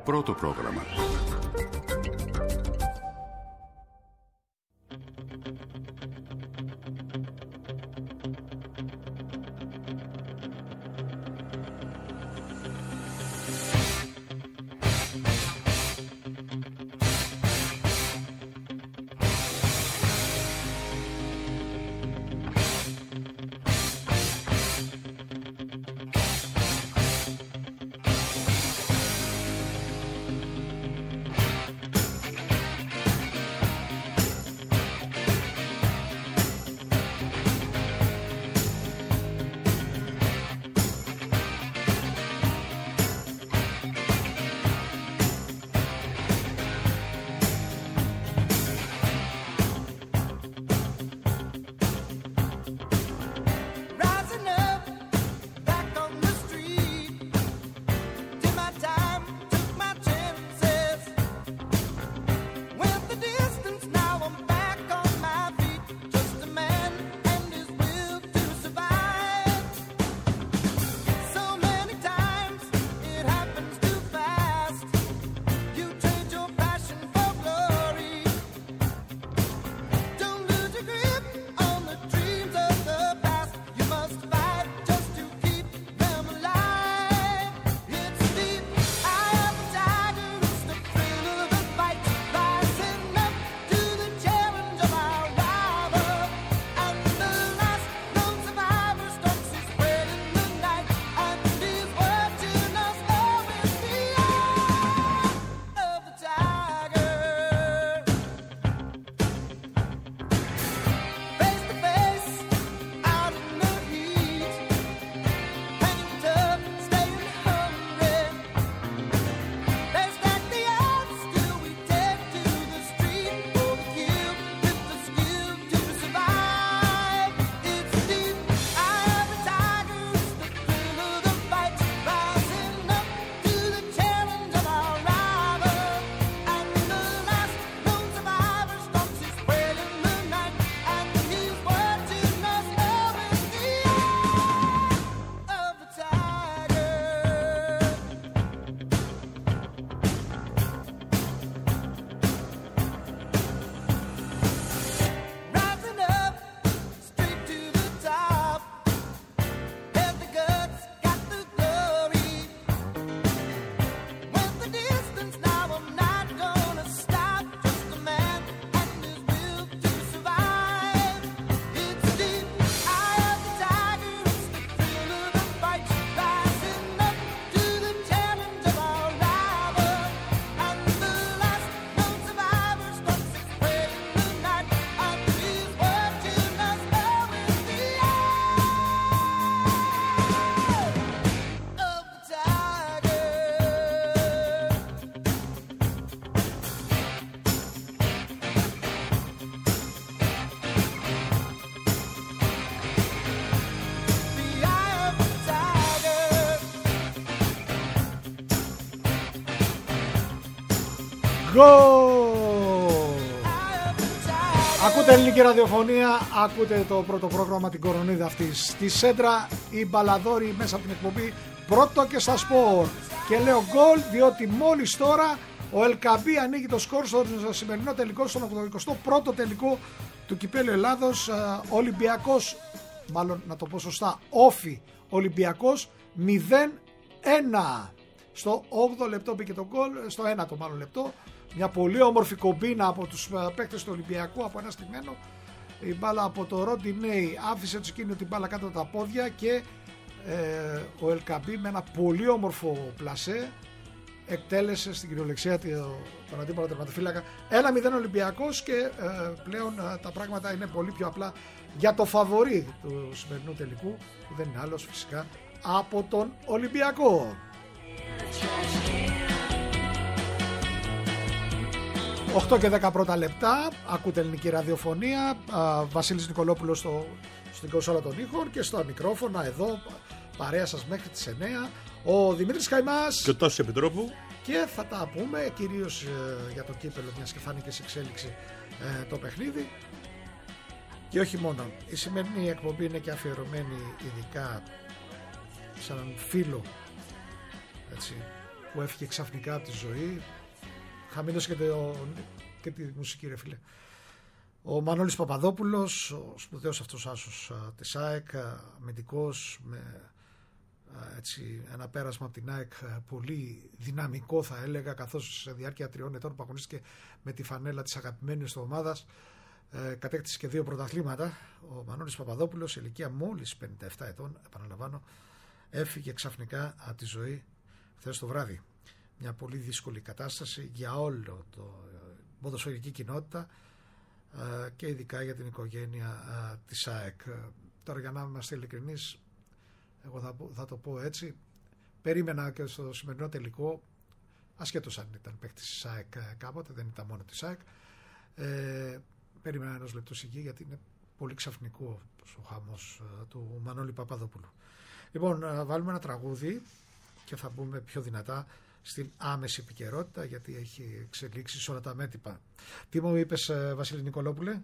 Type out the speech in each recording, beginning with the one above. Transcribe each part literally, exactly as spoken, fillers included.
πρώτο πρόγραμμα. Ακούτε ελληνική ραδιοφωνία, ακούτε το πρώτο πρόγραμμα, την κορονίδα αυτή στη Σέντρα, η Μπαλαδόρη μέσα από την εκπομπή Πρώτο και στα σπορ. Και λέω γκολ διότι μόλις τώρα ο Ελκαμπή ανοίγει το σκορ στο σημερινό τελικό, στον ογδοηκοστό πρώτο τελικό του Κυπέλλου Ελλάδος. Ολυμπιακός, μάλλον να το πω σωστά, Όφι Ολυμπιακός μηδέν ένα. Στο όγδοο λεπτό μπήκε το γκολ, στο ένατο μάλλον λεπτό. Μια πολύ όμορφη κομπίνα από τους παίκτες του Ολυμπιακού από ένα στιγμένο. Η μπάλα από το Ροντινέι άφησε το σκήνιο την μπάλα κάτω από τα πόδια και ε, ο Ελκαμπή με ένα πολύ όμορφο πλασέ εκτέλεσε στην κυριολεξία τον αντίπαλο τερματοφύλακα. ένα μηδέν Ολυμπιακός και ε, πλέον ε, τα πράγματα είναι πολύ πιο απλά για το φαβορί του σημερινού τελικού, που δεν είναι άλλος φυσικά από τον Ολυμπιακό. οκτώ και δέκα πρώτα λεπτά, ακούτε ελληνική ραδιοφωνία. Α, Βασίλης Νικολόπουλος στο, στην κονσόλα των ήχων και στα μικρόφωνα εδώ, παρέα σας μέχρι τις εννέα. Ο Δημήτρης Καϊμάς και ο Τάσος Επιτρόπου. Και θα τα πούμε κυρίως ε, για το κύπελλο, μιας και φάνηκε σε εξέλιξη ε, το παιχνίδι. Και όχι μόνο. Η σημερινή εκπομπή είναι και αφιερωμένη ειδικά σε έναν φίλο, έτσι, που έφυγε ξαφνικά από τη ζωή. Χαμήλωσε και, το, και τη μουσική, ρε φίλε. Ο Μανώλης Παπαδόπουλος, ο σπουδαίος αυτός άσος της ΑΕΚ, αμυντικός, με έτσι, ένα πέρασμα από την ΑΕΚ πολύ δυναμικό θα έλεγα, καθώς σε διάρκεια τριών ετών που αγωνίστηκε με τη φανέλα της αγαπημένης του ομάδας, ε, κατέκτησε και δύο πρωταθλήματα. Ο Μανώλης Παπαδόπουλος, σε ηλικία μόλις πενήντα επτά ετών, επαναλαμβάνω, έφυγε ξαφνικά από τη ζωή χθες το βράδυ. Μια πολύ δύσκολη κατάσταση για όλο το ποδοσφαιρική κοινότητα και ειδικά για την οικογένεια της ΑΕΚ. Τώρα, για να είμαστε ειλικρινείς, εγώ θα, θα το πω έτσι, περίμενα και στο σημερινό τελικό, ασχέτως αν ήταν παίκτης της ΑΕΚ κάποτε, δεν ήταν μόνο της ΑΕΚ, ε, περίμενα ενός λεπτού σιγή, γιατί είναι πολύ ξαφνικό ο χαμός του Μανώλη Παπαδόπουλου. Λοιπόν, βάλουμε ένα τραγούδι και θα μπούμε πιο δυνατά στην άμεση επικαιρότητα, γιατί έχει εξελίξει σε όλα τα μέτωπα. Τι μου είπες, Βασίλη Νικολόπουλε?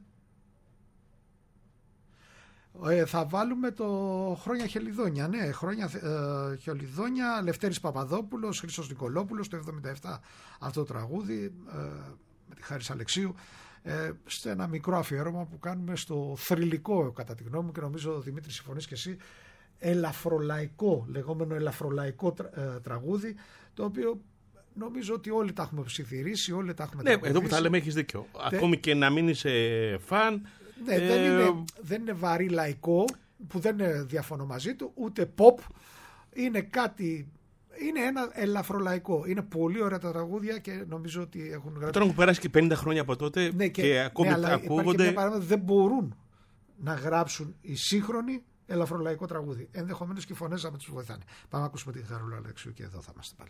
Ε, θα βάλουμε το Χρόνια Χελιδόνια. Ναι, Χρόνια ε, Χελιδόνια, Λευτέρης Παπαδόπουλος, Χρήστος Νικολόπουλος, το εβδομήντα επτά αυτό το τραγούδι, ε, με τη Χάρης Αλεξίου, ε, σε ένα μικρό αφιέρωμα που κάνουμε στο θρυλικό, κατά τη γνώμη μου, και νομίζω, Δημήτρη, συμφωνείς και εσύ, ελαφρολαϊκό, λεγόμενο ελαφρολαϊκό τρα, ε, τραγούδι, το οποίο νομίζω ότι όλοι τα έχουμε ψιθυρίσει, όλοι τα έχουμε. Ναι, εδώ που θα λέμε έχεις δίκιο. Τε... Ακόμη και να μην είσαι φαν. Ναι, ε... δεν, είναι, δεν είναι βαρύ λαϊκό, που δεν διαφωνώ μαζί του, ούτε pop. Είναι κάτι. Είναι ένα ελαφρολαϊκό. Είναι πολύ ωραία τα τραγούδια και νομίζω ότι έχουν γράψει. Τώρα έχουν περάσει και πενήντα χρόνια από τότε, ναι, και, και ακόμη ναι, ακούγονται. Μια παράδειγμα, δεν μπορούν να γράψουν οι σύγχρονοι ελαφρολαϊκό τραγούδι. Ενδεχομένως και οι φωνές να με τους βοηθάνε. Πάμε να ακούσουμε την Χαρούλα Αλεξίου και εδώ θα είμαστε πάλι.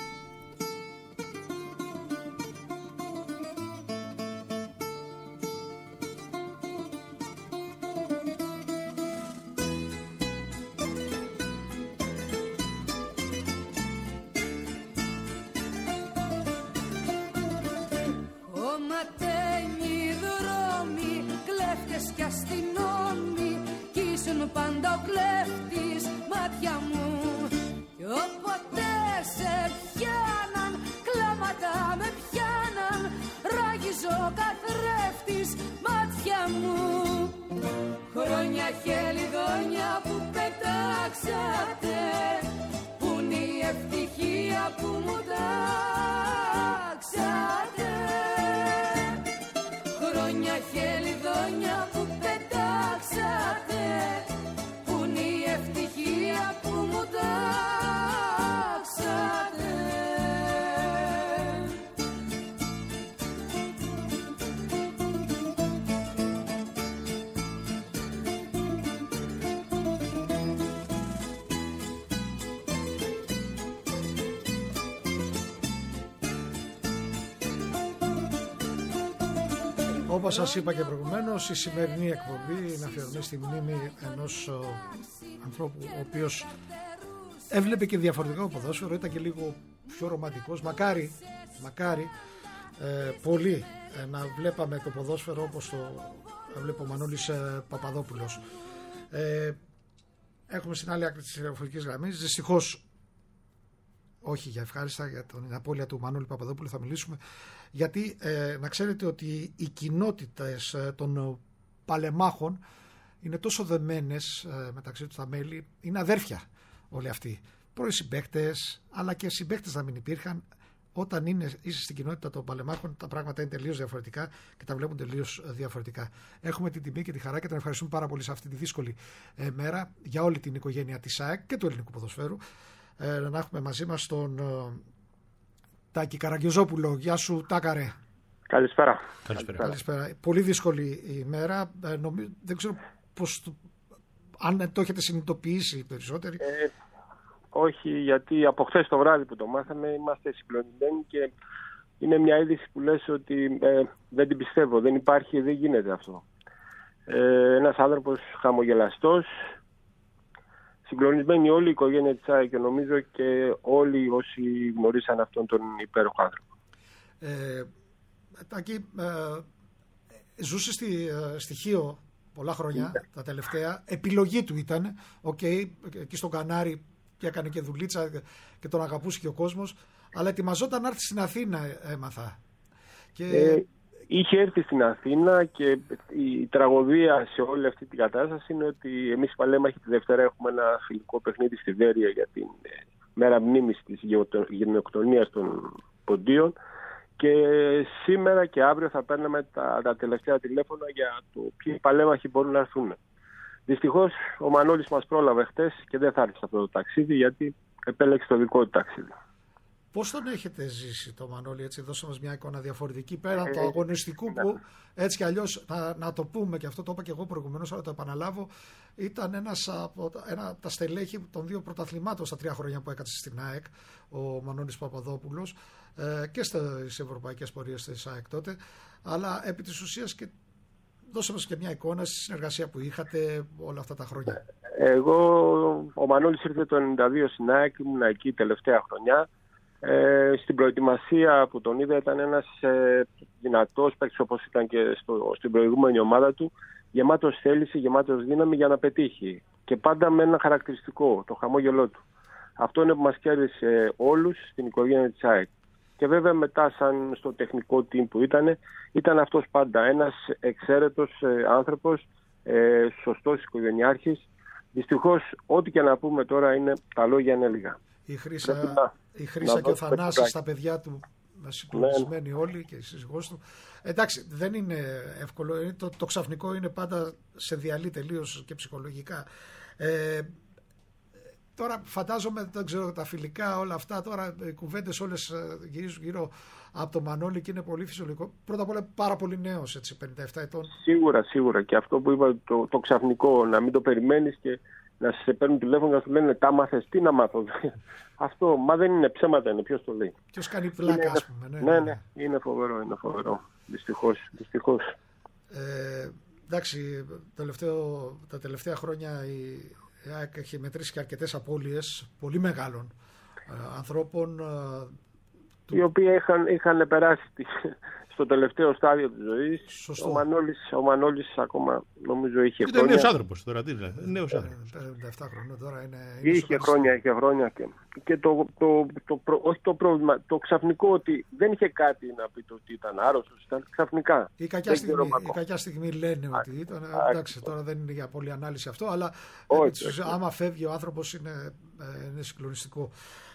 Πάντα ο κλέφτης μάτια μου, κι όποτε σε πιάναν κλάματα με πιάναν, ράγιζε ο καθρέφτης μάτια μου. Χρόνια χελιδόνια που πετάξατε, που είναι η ευτυχία που μου τάξατε. Χρόνια χελιδόνια που πετάξατε, που μου τάξατε. Όπως σας είπα και προηγουμένως, η σημερινή εκπομπή είναι αφιερωμένη στη μνήμη ενός ο, ανθρώπου ο οποίος έβλεπε και διαφορετικό ποδόσφαιρο, ήταν και λίγο πιο ρομαντικός. Μακάρι, μακάρι ε, πολύ ε, να βλέπαμε το ποδόσφαιρο όπως το βλέπει ο Μανώλης ε, Παπαδόπουλος. Ε, έχουμε στην άλλη άκρη της τηλεφωνικής γραμμής, δυστυχώς όχι για ευχάριστα, για την απώλεια του Μανώλη Παπαδόπουλου θα μιλήσουμε, γιατί ε, να ξέρετε ότι οι κοινότητες ε, των παλεμάχων είναι τόσο δεμένες ε, μεταξύ τους τα μέλη, είναι αδέρφια όλοι αυτοί, πρώην συμπαίκτες, αλλά και συμπαίκτες να μην υπήρχαν. Όταν είναι, είσαι στην κοινότητα των παλεμάχων, τα πράγματα είναι τελείως διαφορετικά και τα βλέπουν τελείως διαφορετικά. Έχουμε την τιμή και τη χαρά και τον ευχαριστούμε πάρα πολύ σε αυτή τη δύσκολη ε, μέρα για όλη την οικογένεια της ΑΕΚ και του ελληνικού ποδοσφαίρου. Ε, να έχουμε μαζί μας τον ε, Τάκη Καραγκιόζοπουλο. Γεια σου, Τάκαρε. Καλησπέρα. Καλησπέρα. Καλησπέρα. Πολύ δύσκολη ημέρα. Ε, νομί... Δεν ξέρω πώς το... αν το έχετε συνειδητοποιήσει οι περισσότεροι. Ε, όχι, γιατί από χθες το βράδυ που το μάθαμε είμαστε συγκλονισμένοι και είναι μια είδηση που λες ότι ε, δεν την πιστεύω. Δεν υπάρχει, δεν γίνεται αυτό. Ε, ένας άνθρωπος χαμογελαστός, συγκλονισμένη όλη η οικογένεια της ΑΕΚ και νομίζω και όλοι όσοι γνωρίσαν αυτόν τον υπέροχο άνθρωπο. Ε, Τάκη, ε, ζούσε στη, ε, στη Χίο πολλά χρόνια, yeah. τα τελευταία. Επιλογή του ήταν. Οκ, okay, εκεί στον Κανάρι και έκανε και δουλίτσα και τον αγαπούσε και ο κόσμος. αλλά ετοιμαζόταν να έρθει στην Αθήνα, έμαθα. Και... Ε, είχε έρθει στην Αθήνα και η τραγωδία σε όλη αυτή την κατάσταση είναι ότι εμείς οι παλέμαχοι τη Δευτέρα έχουμε ένα φιλικό παιχνίδι στη Βέρεια για την μέρα μνήμης της γενοκτονίας των Ποντίων και σήμερα και αύριο θα παίρνουμε τα, τα τελευταία τηλέφωνα για το ποιοι παλέμαχοι μπορούν να έρθουν. Δυστυχώς ο Μανώλης μας πρόλαβε χτες και δεν θα έρθει σε αυτό το ταξίδι γιατί επέλεξε το δικό του ταξίδι. Πώς τον έχετε ζήσει το Μανώλη, έτσι, δώσε μας μια εικόνα διαφορετική πέραν ε, του αγωνιστικού ναι. που έτσι κι αλλιώς, να, να το πούμε και αυτό το είπα και εγώ προηγουμένως, αλλά το επαναλάβω, ήταν ένας από ένα από τα στελέχη των δύο πρωταθλημάτων στα τρία χρόνια που έκατσε στην ΑΕΚ, ο Μανώλης Παπαδόπουλος, ε, και στις ευρωπαϊκές πορείες της ΑΕΚ τότε, αλλά επί της ουσίας και δώσε μας και μια εικόνα στη συνεργασία που είχατε όλα αυτά τα χρόνια. Εγώ, ο Μανώλης ήρθε το ενενήντα δύο στην ΑΕΚ, ήμουν εκεί τελευταία χρονιά. Ε, στην προετοιμασία που τον είδα ήταν ένας ε, δυνατός παίκτης όπως ήταν και στο, στην προηγούμενη ομάδα του, γεμάτος θέληση, γεμάτος δύναμη για να πετύχει και πάντα με ένα χαρακτηριστικό, το χαμόγελό του. Αυτό είναι που μας κέρδισε όλους στην οικογένεια της ΑΕΚ. Και βέβαια μετά σαν στο τεχνικό team που ήταν, ήταν αυτός πάντα ένας εξαίρετος ε, άνθρωπος, ε, σωστός οικογενειάρχης. Δυστυχώς ό,τι και να πούμε τώρα είναι τα λόγια είναι λίγα. Η Χρύσα, να, η Χρύσα και ο Θανάσης, τα παιδιά του, συγκλονισμένοι ναι. όλοι και η σύζυγός του. Εντάξει, δεν είναι εύκολο. Το, το ξαφνικό είναι πάντα σε διαλύει τελείως και ψυχολογικά. Ε, τώρα φαντάζομαι, δεν ξέρω, τα φιλικά όλα αυτά, τώρα οι κουβέντες όλες γυρίζουν γύρω από το Μανώλη και είναι πολύ φυσιολογικό. Πρώτα απ' όλα πάρα πολύ νέος, έτσι, πενήντα επτά ετών. Σίγουρα, σίγουρα. Και αυτό που είπα, το, το ξαφνικό, να μην το περιμένεις και να σε παίρνουν τηλέφωνο και να σου λένε τα μάθες, τι να μάθω. Αυτό, μα δεν είναι ψέματα, είναι, ποιος το λέει. Ποιος κάνει πλάκα, ας πούμε. Ναι, ναι, ναι, είναι φοβερό, είναι φοβερό. Δυστυχώς, δυστυχώς. Ε, εντάξει, τελευταίο, τα τελευταία χρόνια η ΑΕΚ έχει μετρήσει και αρκετές απώλειες πολύ μεγάλων ε, ανθρώπων. Ε, οι του... οποίοι είχαν, είχαν περάσει στο τελευταίο στάδιο της ζωής. Σωστό. Ο Μανώλης, ο Μανώλης ακόμα νομίζω είχε χρόνια. Είναι νέος άνθρωπος τώρα, τι είναι, νέος άνθρωπος. πενήντα επτά χρόνια τώρα είναι... είναι είχε χρόνια, είχε χρόνια και, και το, το, το, το, όχι το πρόβλημα, το ξαφνικό ότι δεν είχε κάτι να πει το ότι ήταν άρρωστος, ήταν ξαφνικά. Η κακιά, στιγμή, η κακιά στιγμή λένε α, ότι ήταν, α, εντάξει, τώρα δεν είναι για πολλή ανάλυση αυτό, αλλά όχι, έτσι, όχι. άμα φεύγει ο άνθρωπος είναι, είναι συγκλονιστικό.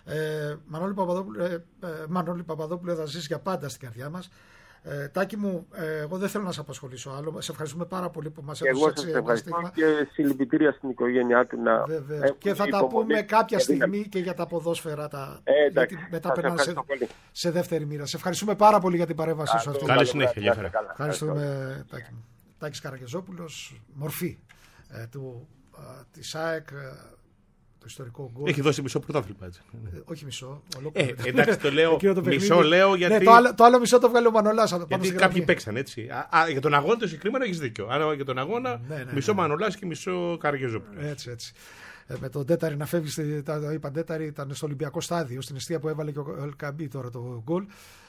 Ε, Μανώλη Παπαδόπουλου, ε, ε, Μανώλη Παπαδόπουλου θα ζήσει για πάντα στην καρδιά μας. Ε, Τάκη μου, ε, εγώ δεν θέλω να σε απασχολήσω άλλο. Σε ευχαριστούμε πάρα πολύ που μας έδωσες έτσι ένα στίγμα. Και συλληπιτήρια στην οικογένειά του να. Και θα τα πούμε κάποια στιγμή και για τα ποδόσφαιρα. Τα... Ε, εντάξει, μετά περνάνε σε... σε δεύτερη μοίρα. Σε ευχαριστούμε πάρα πολύ για την παρέμβασή σου αυτή. Καλή συνέχεια. Ευχαριστούμε, Τάκη μου. Τάκης Καραγεζόπουλος, μορφή ε, του, ε, της ΑΕΚ. Το ιστορικό γκολ. Έχει δώσει μισό πρωτάθλημα, έτσι. Ε, όχι μισό. Ε, εντάξει, το λέω. το μισό λέω γιατί. Ναι, το, άλλο, το άλλο μισό το βγάλει ο Μανολάς. Γιατί κάποιοι παίξαν έτσι. Α, α, για τον αγώνα το συγκεκριμένο έχει δίκιο. Άρα για τον αγώνα ναι, ναι, μισό ναι. Μανολάς και μισό Καραγεζόπουλος. Έτσι, έτσι. Ε, με τον Τέταρη να φεύγει. Το είπαν Τέταρη, ήταν στο Ολυμπιακό στάδιο, στην αιστεία που έβαλε και ο Ελκαμπή τώρα το γκολ.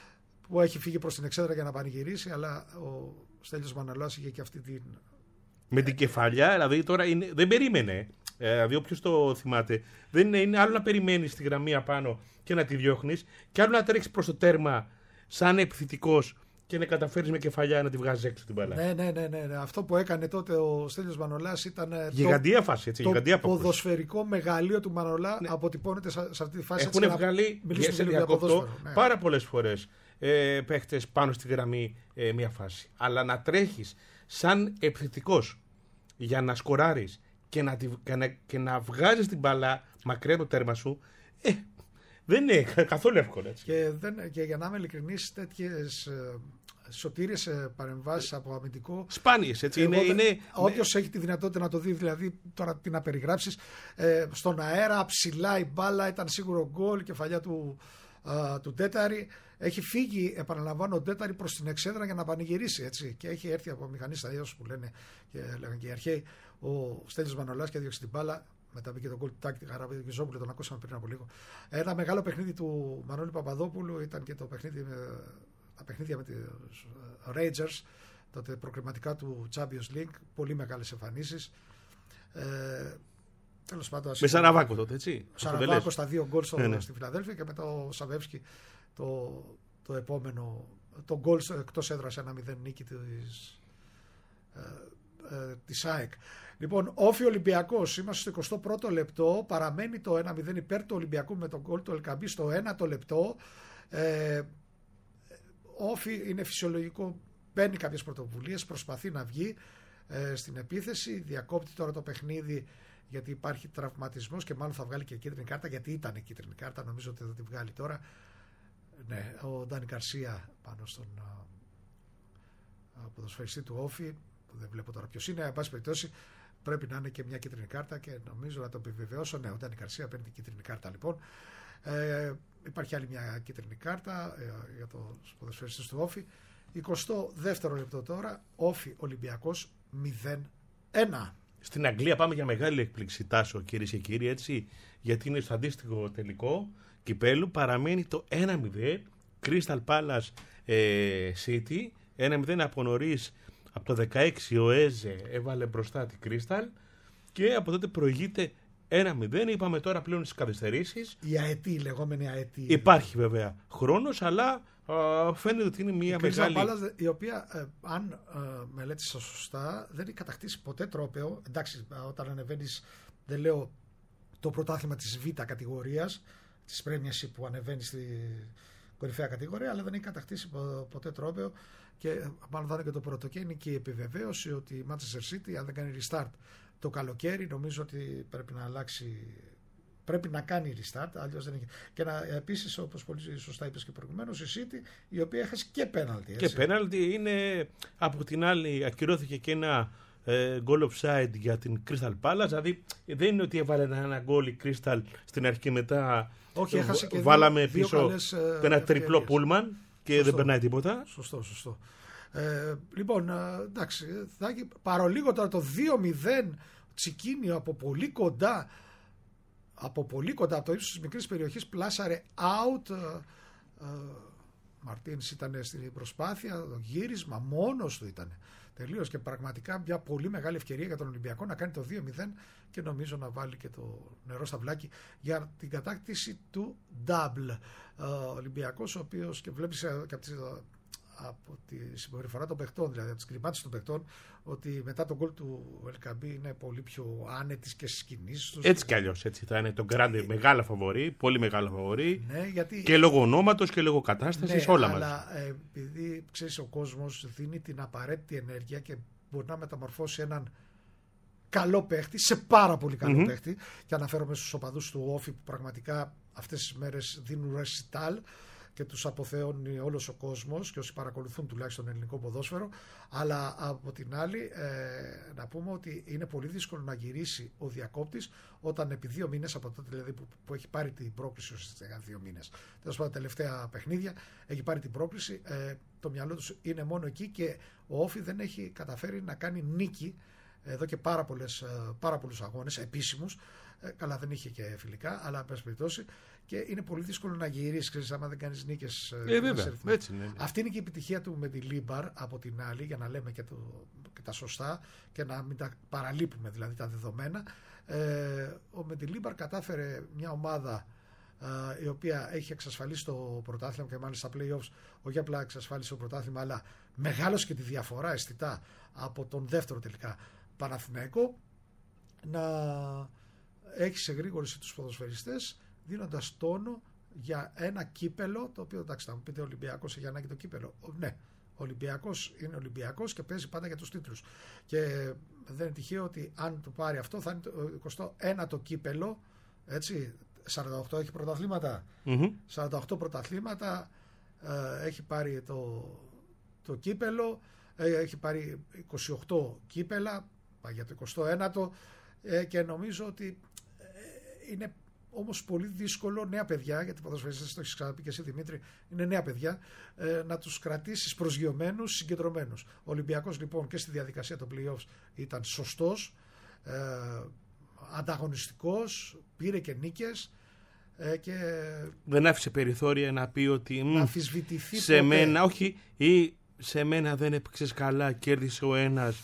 Που έχει φύγει προς την εξέδρα για να πανηγυρίσει, αλλά ο Στέλιος Μανολάς είχε και αυτή την. Με την κεφαλιά, δηλαδή τώρα είναι, δεν περίμενε. Δηλαδή, όποιος το θυμάται, δεν είναι, είναι άλλο να περιμένεις τη γραμμή απάνω και να τη διώχνεις, και άλλο να τρέξεις προς το τέρμα σαν επιθετικός και να καταφέρεις με κεφαλιά να τη βγάζεις έξω την μπάλα. Ναι, ναι, ναι, ναι, ναι. Αυτό που έκανε τότε ο Στέλιος Μανολάς ήταν. Γιγαντία το, φάση, έτσι. Το γιγαντία ποδοσφαιρικό μεγαλείο του Μανολά ναι. αποτυπώνεται σε αυτή τη φάση. Έχουν βγάλει για ποδόσφαιρο. Ναι. Πάρα πολλές φορές ε, παίχτες πάνω στη γραμμή ε, μια φάση. Αλλά να τρέχεις σαν επιθετικός για να σκοράρεις. Και να, και, να, και να βγάζεις την μπάλα μακριά το τέρμα σου, ε, δεν είναι καθόλου εύκολο. Έτσι. Και, δεν, και για να είμαι ειλικρινής, τέτοιες ε, σωτήριες ε, παρεμβάσεις από αμυντικό. Σπάνιες, έτσι. Είναι, είναι, όποιος ναι. έχει τη δυνατότητα να το δει, δηλαδή τώρα τι να περιγράψεις, ε, στον αέρα, ψηλά η μπάλα, ήταν σίγουρο γκολ, κεφαλιά του, α, του Τέταρη. Έχει φύγει, επαναλαμβάνω, ο Τέταρη προς την εξέδρα για να πανηγυρίσει. Έτσι. Και έχει έρθει από μηχανή σταδίος που λένε και λέγανε και οι αρχαίοι. Ο Στέλιος Μανολάς και έδιωξε την μπάλα. Μετά μπήκε τον γκολ του Τάκη Καραγεζόπουλου, τον ακούσαμε πριν από λίγο. Ένα μεγάλο παιχνίδι του Μανώλη Παπαδόπουλου ήταν και το παιχνίδι με, τα παιχνίδια με τους Rangers, τότε προκριματικά του Champions League. Πολύ μεγάλες εμφανίσεις. Ε, Τέλος πάντων, με Σαραβάκο τότε, έτσι. Ο Σαραβάκο στα δύο γκολ ναι, ναι. στη Φιλαδέλφια και μετά ο Σαβεύσκι το, το επόμενο. Το γκολ εκτός έδρας ένα μηδέν νίκη της, ε, ε, της ΑΕΚ. Λοιπόν, Όφη Ολυμπιακός, είμαστε στο εικοστό πρώτο λεπτό, παραμένει το ένα μηδέν υπέρ του Ολυμπιακού με τον γκολ του Ελκαμπή στο ένατο λεπτό. Ε, Όφη είναι φυσιολογικό, παίρνει κάποιες πρωτοβουλίες, προσπαθεί να βγει ε, στην επίθεση, διακόπτει τώρα το παιχνίδι γιατί υπάρχει τραυματισμός και μάλλον θα βγάλει και κίτρινη κάρτα, γιατί ήταν κίτρινη κάρτα, νομίζω ότι θα τη βγάλει τώρα. Ναι, ο Ντάνι Γκαρσία πάνω στον uh, ποδοσφαιριστή του Όφη, που δεν βλέπω τώρα ποιος είναι, εν πάση περιπτώσει πρέπει να είναι και μια κίτρινη κάρτα και νομίζω να το επιβεβαιώσω. Ναι, ο Ντάνι Γκαρσία παίρνει την κίτρινη κάρτα λοιπόν. Ε, υπάρχει άλλη μια κίτρινη κάρτα ε, για τους ποδοσφαιριστές του Όφη. εικοστό δεύτερο λεπτό τώρα, Όφη Ολυμπιακός μηδέν ένα. Στην Αγγλία πάμε για μεγάλη έκπληξη, Τάσο, κυρίες και κύριοι, έτσι, γιατί είναι στο αντίστοιχο τελικό κυπέλου, παραμένει το ένα μηδέν, Crystal Palace ε, City, ένα μηδέν από νωρίς, από το δεκαέξι ο Έζε έβαλε μπροστά τη Crystal και από τότε προηγείται ένα μηδέν, είπαμε τώρα πλέον στις καθυστερήσεις. Η αετή, η λεγόμενη αετή. Υπάρχει βέβαια χρόνος, αλλά α, φαίνεται ότι είναι μια η μεγάλη... Palace, η οποία, ε, αν ε, μελέτησα σωστά, δεν έχει κατακτήσει ποτέ τρόπαιο. Εντάξει, όταν ανεβαίνεις, δεν λέω το πρωτάθλημα της Β κατηγορίας, της Premiership που ανεβαίνει στη κορυφαία κατηγορία, αλλά δεν έχει κατακτήσει ποτέ τρόπαιο και μάλλον θα είναι και το πρώτο. Και είναι και η επιβεβαίωση ότι η Manchester City, αν δεν κάνει restart το καλοκαίρι, νομίζω ότι πρέπει να αλλάξει, πρέπει να κάνει restart, αλλιώς δεν έχει. Και να, επίσης, όπως πολύ σωστά είπες και προηγουμένως, η City, η οποία έχασε και πέναλτι. Και πέναλτι είναι, από την άλλη ακυρώθηκε και ένα ε, goal offside για την Crystal Palace, δηλαδή δεν είναι ότι έβαλε ένα γκολ η Crystal στην αρχή και μετά. Όχι, έχασε και βάλαμε δύο, πίσω δύο καλές, ε, ένα τριπλό πούλμαν και σωστό. Δεν περνάει τίποτα. Σωστό, σωστό. Ε, λοιπόν, ε, εντάξει, θα έχει παρολίγο τώρα το δύο μηδέν Τσικίνιο από πολύ κοντά, από πολύ κοντά, από το ύψος της μικρής περιοχής, πλάσαρε out. Ε, ε, Μαρτίνς ήταν στην προσπάθεια, το γύρισμα μόνος του ήταν. Τελείως, και πραγματικά μια πολύ μεγάλη ευκαιρία για τον Ολυμπιακό να κάνει το δύο μηδέν και νομίζω να βάλει και το νερό στα βλάκι για την κατάκτηση του double. Ο Ολυμπιακός, ο οποίος, και βλέπεις και από τη, από τη συμπεριφορά των παιχτών, δηλαδή από τις κρυμάτες των παιχτών, ότι μετά τον γκολ του Ελκαμπή είναι πολύ πιο άνετης και στις κινήσεις τους. Έτσι κι αλλιώς, έτσι θα είναι το Grande, μεγάλα φαβορί, πολύ μεγάλα φαβορί. Ναι, γιατί... Και λόγω ονόματος και λόγω κατάστασης, ναι, όλα αλλά, μαζί. Αλλά επειδή ξέρεις, ο κόσμος δίνει την απαραίτητη ενέργεια και μπορεί να μεταμορφώσει έναν καλό παίχτη σε πάρα πολύ καλό mm-hmm. παίχτη. Και αναφέρομαι στους οπαδούς του Όφη που πραγματικά αυτές τις μέρες δίνουν ρεσιτάλ και τους αποθεώνει όλος ο κόσμος και όσοι παρακολουθούν τουλάχιστον ελληνικό ποδόσφαιρο. Αλλά από την άλλη ε, να πούμε ότι είναι πολύ δύσκολο να γυρίσει ο διακόπτης όταν επί δύο μήνες από τότε δηλαδή που, που έχει πάρει την πρόκληση, ουσιαστικά δύο μήνες, τέλος πάντων τελευταία παιχνίδια έχει πάρει την πρόκληση, ε, το μυαλό του είναι μόνο εκεί και ο Όφη δεν έχει καταφέρει να κάνει νίκη εδώ και πάρα, πολλές, πάρα πολλούς αγώνες επίσημους. Ε, καλά, δεν είχε και φιλικά, αλλά πες περιπτώσει, και είναι πολύ δύσκολο να γυρίσεις άμα δεν κάνεις νίκες. Ε, βέβαια, έτσι είναι. Αυτή είναι και η επιτυχία του με τη Λίμπαρ από την άλλη, για να λέμε και, το, και τα σωστά και να μην τα παραλείπουμε δηλαδή τα δεδομένα. Ε, ο με τη Λίμπαρ κατάφερε μια ομάδα ε, η οποία έχει εξασφαλίσει το πρωτάθλημα και μάλιστα στα play-offs, όχι απλά εξασφάλισε το πρωτάθλημα, αλλά μεγάλωσε και τη διαφορά αισθητά από τον δεύτερο τελικά Παναθηναϊκό, να έχει σε γρήγορση τους ποδοσφαιριστές, δίνοντας τόνο για ένα κύπελο, το οποίο εντάξει θα μου πείτε ο Ολυμπιακός έχει ανάγκη το κύπελο. Ναι, ο Ολυμπιακός είναι Ολυμπιακός και παίζει πάντα για τους τίτλους. Και δεν είναι τυχαίο ότι αν το πάρει αυτό θα είναι το εικοστό ένατο κύπελο, έτσι, σαράντα οκτώ έχει πρωταθλήματα. Mm-hmm. σαράντα οκτώ πρωταθλήματα, ε, έχει πάρει το, το κύπελο, ε, έχει πάρει είκοσι οκτώ κύπελα για το εικοστό ένατο ε, και νομίζω ότι ε, είναι όμως πολύ δύσκολο νέα παιδιά, γιατί οι ποδοσφαιριστές, το έχεις ξαναπεί και εσύ Δημήτρη, είναι νέα παιδιά, ε, να τους κρατήσεις προσγειωμένους, συγκεντρωμένους. Ο Ολυμπιακός λοιπόν και στη διαδικασία των play-offs ήταν σωστός, ε, ανταγωνιστικός, πήρε και νίκες ε, και δεν άφησε περιθώρια να πει ότι να αμφισβητηθεί σε ποτέ. Μένα, όχι, ή σε μένα δεν έπαιξες καλά, κέρδισε ο ένας,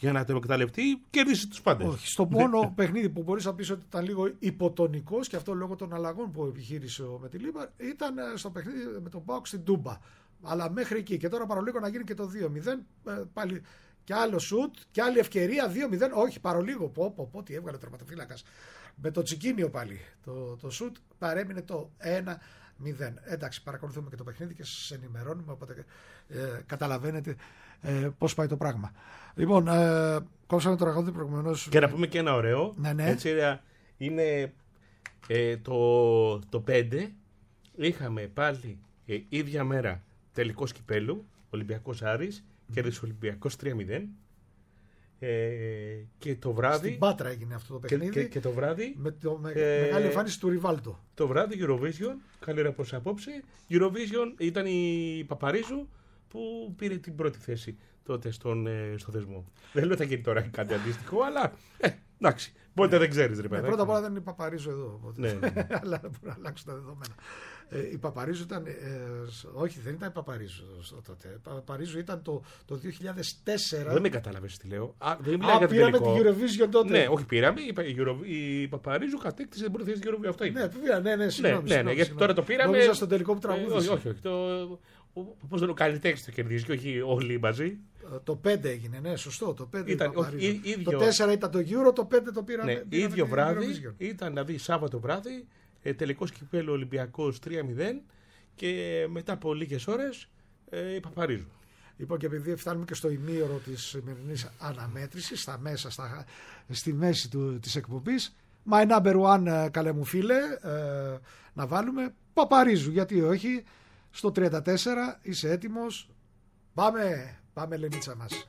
για να το εκμεταλλευτεί, κέρδισε τους πάντες. Όχι. Στο μόνο παιχνίδι που μπορείς να πεις ότι ήταν λίγο υποτονικός και αυτό λόγω των αλλαγών που επιχείρησε ο Μετιλίμπαρ ήταν στο παιχνίδι με τον ΠΑΟΚ στην Τούμπα. Αλλά μέχρι εκεί. Και τώρα παρολίγο να γίνει και το δύο μηδέν. Πάλι και άλλο σουτ και άλλη ευκαιρία δύο μηδέν. Όχι, παρολίγο. Πω, πω, πω, τι έβγαλε ο τερματοφύλακας. Με το Τσικίνιο πάλι το, το σουτ παρέμεινε το ένα μηδέν. Εντάξει, παρακολουθούμε και το παιχνίδι και σας ενημερώνουμε, οπότε ε, καταλαβαίνετε ε, πώς πάει το πράγμα. Λοιπόν, ε, κόψαμε το τραγούδι προηγουμένως. Και να πούμε και ένα ωραίο. Ναι, ναι. Έτσι, είναι ε, το, το πέντε. Είχαμε πάλι ε, ίδια μέρα τελικό κυπέλου, Ολυμπιακός Άρης, mm. κέρδισε ο Ολυμπιακός τρία μηδέν. Ε, και το βράδυ. Στην Πάτρα έγινε αυτό το παιχνίδι. Και, και, και το βράδυ. Με το με, ε, μεγάλη εμφάνιση του Ριβάλτο. Το βράδυ Eurovision. Καλή ρε προς απόψε. Eurovision ήταν η Παπαρίζου που πήρε την πρώτη θέση τότε στον, ε, στο θεσμό. Δεν λέω ότι θα γίνει τώρα κάτι αντίστοιχο, αλλά ε, εντάξει. Πότε δεν ξέρεις ρε παιδί. Πρώτα απ' όλα δεν είναι η Παπαρίζου εδώ. Οπότε, ναι, ναι, ναι. Αλλά μπορεί να αλλάξουν τα δεδομένα. Ε, η Παπαρίζου ήταν. Ε, όχι, δεν ήταν η Παπαρίζου τότε. Η Παπαρίζου ήταν το, το δύο χιλιάδες τέσσερα. Δεν με κατάλαβες τι λέω. Α, δεν Α, για πήραμε την Eurovision τότε. Ναι, όχι, πήραμε. Η, η, η Παπαρίζου κατέκτησε την πρώτη θέση στην Eurovision. Αυτό είναι. Ναι, πήρα, ναι, ναι, συγγνώμη. Ναι, ναι, ναι, γιατί τώρα το πήραμε. Νόμιζα στον τελικό που τραγούδισε. Όχι, όχι. όχι το, πώς δεν ο καλλιτέχνης το κερδίζει και όχι όλοι μαζί. Το πέντε έγινε, ναι, σωστό. Το πέντε ήταν, όχι, ίδιο, το τέσσερα ήταν το Euro, το πέντε το πήραμε. Ναι, πήραμε ίδιο βράδυ, ήταν δηλαδή Σάββατο βράδυ, ε, τελικός κυπέλλου Ολυμπιακός τρία μηδέν και μετά από λίγες ώρες ε, η Παπαρίζου. Λοιπόν, και επειδή φτάνουμε και στο ημίωρο της σημερινής αναμέτρησης, στα μέσα, στα, στη μέση του, της εκπομπής, my number one, καλέ μου φίλε, ε, να βάλουμε Παπαρίζου, γιατί όχι, στο τριάντα τέσσερα είσαι έτοιμος, πάμε, πάμε Λενίτσα μας.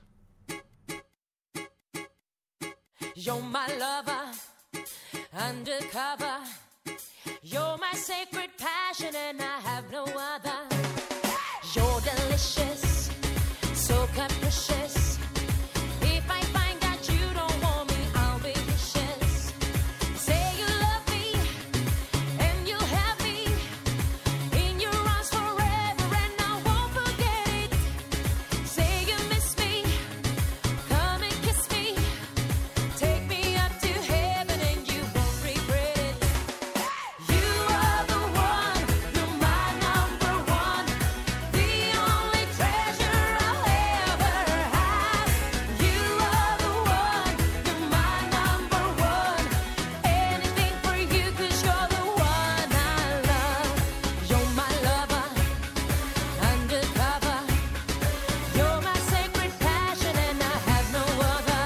You're my lover, undercover. You're my sacred passion and I have no other. You're delicious, so capricious. If I find out you don't want me, I'll be vicious. Say you love me and you'll have me in your arms forever and I won't forget it. Say you miss me, come and kiss me. Take me up to heaven and you won't regret it. You are the one, you're my number one, the only treasure I'll ever have. You are the one, you're my number one, anything for you 'cause you're the one I love. You're my lover, undercover. You're my sacred passion and I have no other.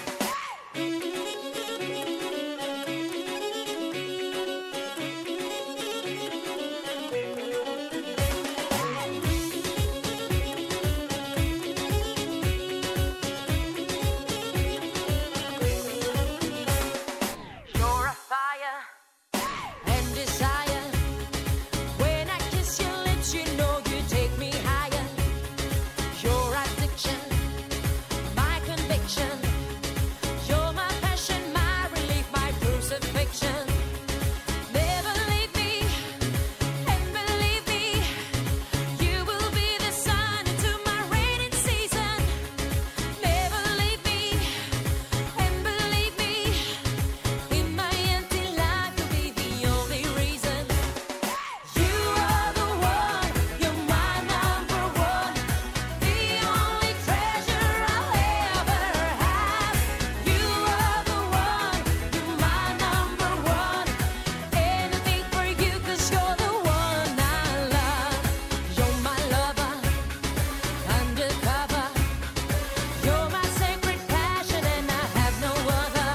You're a fire and desire. When I kiss your lips, you know you take me higher. Your addiction, my conviction. You're my passion, my relief, my crucifixion. Never leave me, and believe me, you will be the sun into my rainy season. Never leave me, and believe me, in my empty life you'll be the only reason. You are the one, you're my number one, the only treasure I'll ever have. You are the one, you're my number one, anything for you 'cause you're the one I love. You're my lover, undercover. You're my sacred passion and I have no other.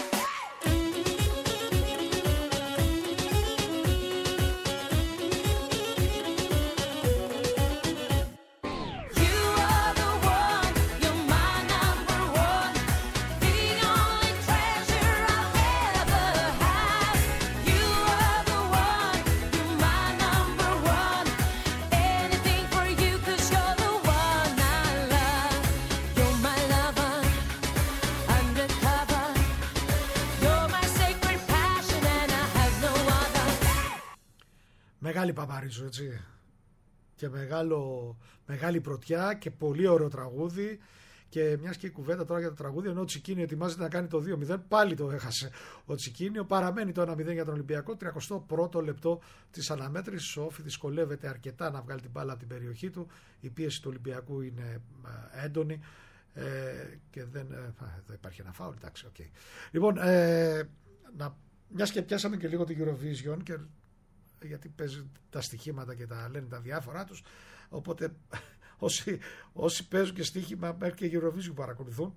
You are the one, you're my number one, the only treasure I'll ever have. You are the one, you're my number one, anything for you 'cause you're the one I love. You're my lover, undercover. You're my sacred passion and I have no other. Μεγάλη Παπαρίζου, έτσι. Και μεγάλο, μεγάλη πρωτιά και πολύ ωραίο τραγούδι. Και μια και η κουβέντα τώρα για το τραγούδι, ενώ ο Τσικίνιο ετοιμάζεται να κάνει το δύο μηδέν, πάλι το έχασε ο Τσικίνιο. Παραμένει το ένα μηδέν για τον Ολυμπιακό. τριακοστό πρώτο λεπτό της αναμέτρησης. Ο Όφη δυσκολεύεται αρκετά να βγάλει την μπάλα από την περιοχή του. Η πίεση του Ολυμπιακού είναι έντονη. Ε, και δεν, ε, δεν υπάρχει ένα φάουλ. Εντάξει, okay. Λοιπόν, ε, να, μιας και πιάσαμε και λίγο την Eurovision, και, γιατί παίζει τα στοιχήματα και τα λένε τα διάφορά τους. Οπότε όσοι, όσοι παίζουν και στοίχημα μέχρι και Eurovision παρακολουθούν.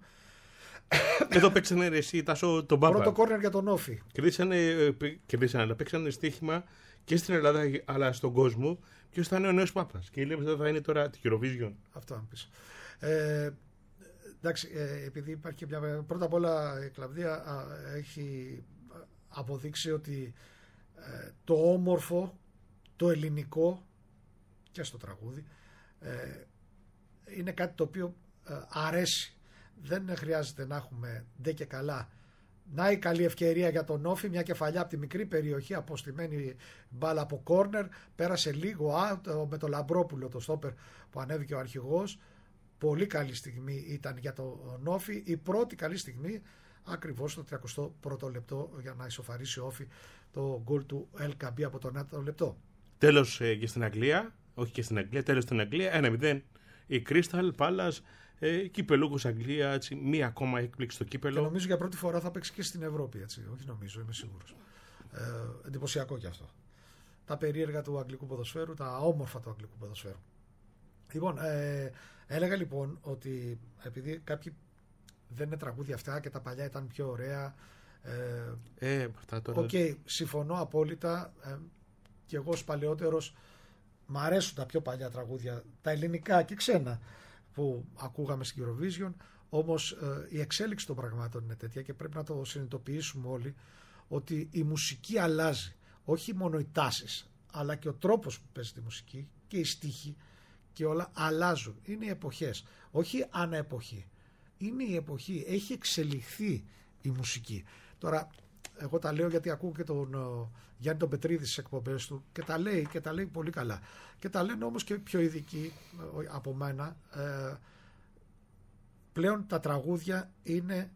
Εδώ παίξανε εσύ Τάσο τον Πάπα. Πρώτο κόρνερ για τον Όφη. Κερδίσανε, κερδίσανε, αλλά παίξανε στοίχημα και στην Ελλάδα αλλά στον κόσμο. Ποιος θα είναι ο νέος Πάπας. Και λέμε ότι θα είναι τώρα τη Eurovision. Αυτό αν πεις. Ε, εντάξει, ε, επειδή υπάρχει και μια. Πρώτα απ' όλα η Κλαβδία α, έχει αποδείξει ότι ε, το όμορφο, το ελληνικό και στο τραγούδι ε, είναι κάτι το οποίο ε, αρέσει. Δεν χρειάζεται να έχουμε ντε και καλά. Να η καλή ευκαιρία για τον Όφη, μια κεφαλιά από τη μικρή περιοχή, αποστημένη μπάλα από κόρνερ, πέρασε λίγο out με το Λαμπρόπουλο, το στόπερ που ανέβηκε ο αρχηγός. Πολύ καλή στιγμή ήταν για τον Όφη, η πρώτη καλή στιγμή ακριβώς το τριακοστό πρώτο λεπτό για να ισοφαρίσει ο Όφη το γκολ του Ελ Καμπή από τον άτομο λεπτό. Τέλος ε, και στην Αγγλία, όχι και στην Αγγλία, τέλος στην Αγγλία, ένα μηδέν η Crystal Palace. Ε, κύπελούχος Αγγλία, έτσι, μία ακόμα έκπληξη στο κύπελο. Και νομίζω για πρώτη φορά θα παίξει και στην Ευρώπη, έτσι. Όχι νομίζω, είμαι σίγουρος. Ε, εντυπωσιακό κι αυτό. Τα περίεργα του αγγλικού ποδοσφαίρου, τα όμορφα του αγγλικού ποδοσφαίρου. Λοιπόν, ε, έλεγα λοιπόν ότι επειδή κάποιοι δεν είναι τραγούδια αυτά και τα παλιά ήταν πιο ωραία. Ε, ε, αυτά τώρα... Οκ, okay, συμφωνώ απόλυτα. Ε, και εγώ ως παλαιότερος μ' αρέσουν τα πιο παλιά τραγούδια, τα ελληνικά και ξένα, που ακούγαμε στην Eurovision, όμως ε, η εξέλιξη των πραγμάτων είναι τέτοια και πρέπει να το συνειδητοποιήσουμε όλοι ότι η μουσική αλλάζει, όχι μόνο οι τάσεις αλλά και ο τρόπος που παίζει τη μουσική και οι στίχοι και όλα αλλάζουν, είναι οι εποχές, όχι ανά εποχή, είναι η εποχή, έχει εξελιχθεί η μουσική. Τώρα εγώ τα λέω γιατί ακούω και τον uh, Γιάννη τον Πετρίδη στις εκπομπές του και τα λέει και τα λέει πολύ καλά. Και τα λένε όμως και πιο ειδικοί uh, από μένα. Uh, πλέον τα τραγούδια είναι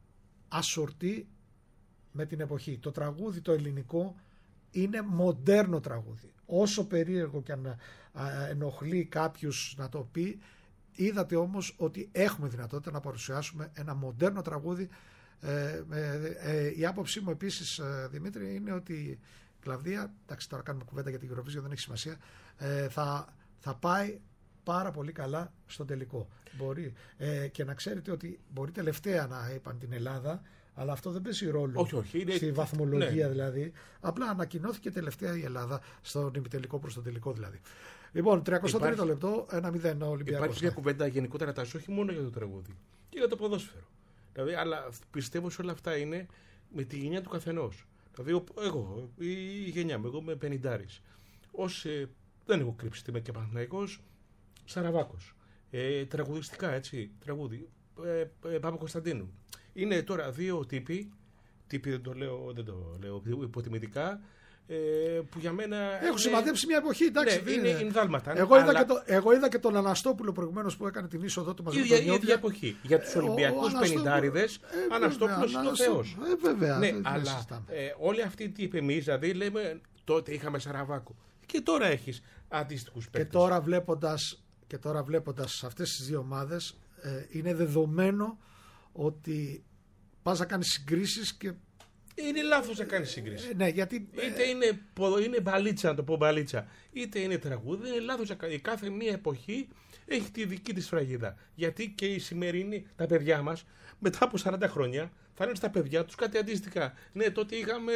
ασορτή με την εποχή. Το τραγούδι το ελληνικό είναι μοντέρνο τραγούδι. Όσο περίεργο και αν uh, ενοχλεί κάποιους να το πει, είδατε όμως ότι έχουμε δυνατότητα να παρουσιάσουμε ένα μοντέρνο τραγούδι. Ε, ε, ε, η άποψή μου επίσης, ε, Δημήτρη, είναι ότι η Κλαβδία, εντάξει τώρα κάνουμε κουβέντα για την Eurovision, δεν έχει σημασία, ε, θα, θα πάει πάρα πολύ καλά στον τελικό. Μπορεί, ε, και να ξέρετε ότι μπορεί τελευταία να είπαν την Ελλάδα, αλλά αυτό δεν παίζει ρόλο όχι, όχι, είναι... στη βαθμολογία, ναι. Δηλαδή. Απλά ανακοινώθηκε τελευταία η Ελλάδα στον ημιτελικό προς τον τελικό δηλαδή. Λοιπόν, τριακοστό τρίτο λεπτό, ένα μηδέν ο Ολυμπιακός. Υπάρχει μια κουβέντα γενικότερα τάση, όχι μόνο για το τραγούδι, και για το ποδόσφαιρο. Δηλαδή, αλλά πιστεύω σε όλα αυτά είναι με τη γενιά του καθενός. Δηλαδή, εγώ, η γενιά μου, εγώ είμαι πενηντάρης. Ως ε, δεν έχω κρύψει, είμαι και Παναθηναϊκός, Σαραβάκος. Ε, τραγουδιστικά, έτσι, τραγούδι. Ε, ε, Πάπα Κωνσταντίνου. Είναι τώρα δύο τύποι, τύποι δεν το λέω, δεν το λέω υποτιμητικά, ε, που για μένα. Έχουν είναι... σημαδέψει μια εποχή, εντάξει. Ναι, είναι, είναι δάλματα. Εγώ, αλλά... είδα και το, εγώ είδα και τον Αναστόπουλο προηγουμένως που έκανε την είσοδό του μαζί με τον Νιώδη. Η ίδια εποχή. Για τους Ολυμπιακούς πενηντάριδες, ε, Αναστόπουλος είναι ο Θεός. Ε, βέβαια. Ναι, αλλά ε, όλοι αυτοί οι τύποι εμείς, δηλαδή λέμε τότε είχαμε Σαραβάκο. Και τώρα έχεις αντίστοιχους παίκτες. Και τώρα βλέποντας, και τώρα βλέποντας αυτές τις δύο ομάδες, ε, είναι δεδομένο ότι πας να κάνεις συγκρίσεις και. Είναι λάθος να κάνει σύγκριση. Ε, ναι, γιατί. Είτε είναι, είναι μπαλίτσα, να το πω μπαλίτσα, είτε είναι τραγούδι, είναι λάθος να κάνει. Κάθε μία εποχή έχει τη δική της φραγίδα. Γιατί και οι σημερινοί, τα παιδιά μας, μετά από σαράντα χρόνια, θα λένε στα παιδιά τους κάτι αντίστοιχα. Ναι, τότε είχαμε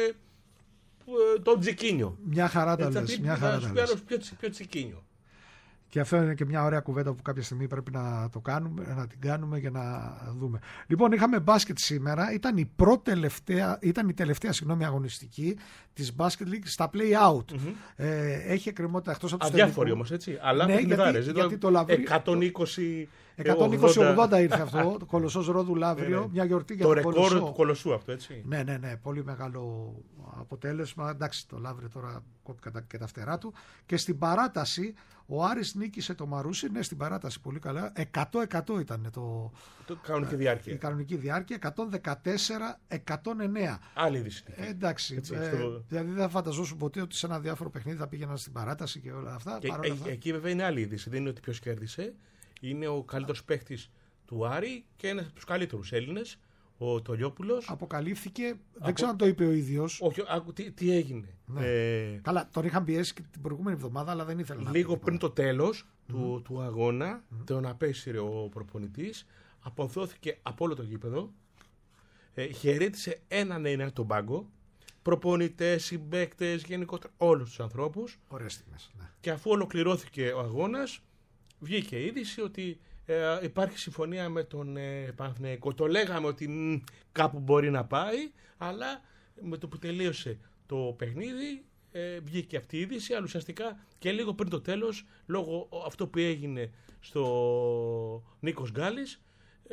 ε, τον Τσικίνιο. Μια χαρά τα λες. Μια χαρά τα λες. Πιο, πιο Τσικίνιο. Και αυτό είναι και μια ωραία κουβέντα που κάποια στιγμή πρέπει να το κάνουμε, να την κάνουμε για να δούμε. Λοιπόν, είχαμε μπάσκετ σήμερα. Ήταν η πρώτη τελευταία, ήταν η τελευταία συγγνώμη, αγωνιστική της Basket League στα play-out. Mm-hmm. Ε, έχει εκκρεμότητα εκτός από τους τελικούς. Αδιάφοροι όμως, έτσι. Αλλά ναι, γιατί, γιατί, γιατί το Λαβρί... εκατόν είκοσι ογδόντα ήρθε αυτό, το Κολοσσός Ρόδου Λαύριο, μια γιορτή για το τον Κολοσσό. Το ρεκόρ του Κολοσσού αυτό, έτσι. Ναι, ναι, ναι, πολύ μεγάλο αποτέλεσμα. Εντάξει, το Λαύριο τώρα κόπηκε και τα φτερά του. Και στην παράταση ο Άρης νίκησε το Μαρούσι. Ναι, στην παράταση πολύ καλά. εκατό τοις εκατό ήταν το, το κανονική διάρκεια. η κανονική διάρκεια. εκατόν δεκατέσσερα εκατόν εννέα. Άλλη είδηση. Ε, εντάξει. Έτσι, ε, στο... Δηλαδή δεν φανταζόσουν ποτέ ότι σε ένα διάφορο παιχνίδι θα πήγαιναν στην παράταση και όλα αυτά. Και, ε, αυτά. Εκεί βέβαια είναι άλλη είδηση. Δεν είναι ότι ποιος κέρδισε. Είναι ο καλύτερος παίκτης του Άρη και ένας από τους καλύτερους Έλληνες. Ο Τολιόπουλος. Αποκαλύφθηκε, Απο... δεν ξέρω αν το είπε ο ίδιος. Όχι, άκου, τι, τι έγινε. Ναι. Ε... Καλά, τον είχαν πιέσει και την προηγούμενη εβδομάδα, αλλά δεν ήθελε να πει. Λίγο πριν το τέλος mm. του, του αγώνα, mm. τον απέσυρε ο προπονητής, αποθώθηκε από όλο το γήπεδο, ε, χαιρέτησε έναν ένα τον πάγκο, προπονητές, συμπαίκτες, γενικότερα όλους τους ανθρώπους. Ωραίες στιγμές, ναι. Και αφού ολοκληρώθηκε ο αγώνας, βγήκε η είδηση ότι Ε, υπάρχει συμφωνία με τον ε, Παναθηναϊκό. Το λέγαμε ότι μ, κάπου μπορεί να πάει, αλλά με το που τελείωσε το παιχνίδι ε, βγήκε αυτή η είδηση, αλλά ουσιαστικά και λίγο πριν το τέλος, λόγω αυτό που έγινε στο Νίκος Γκάλης,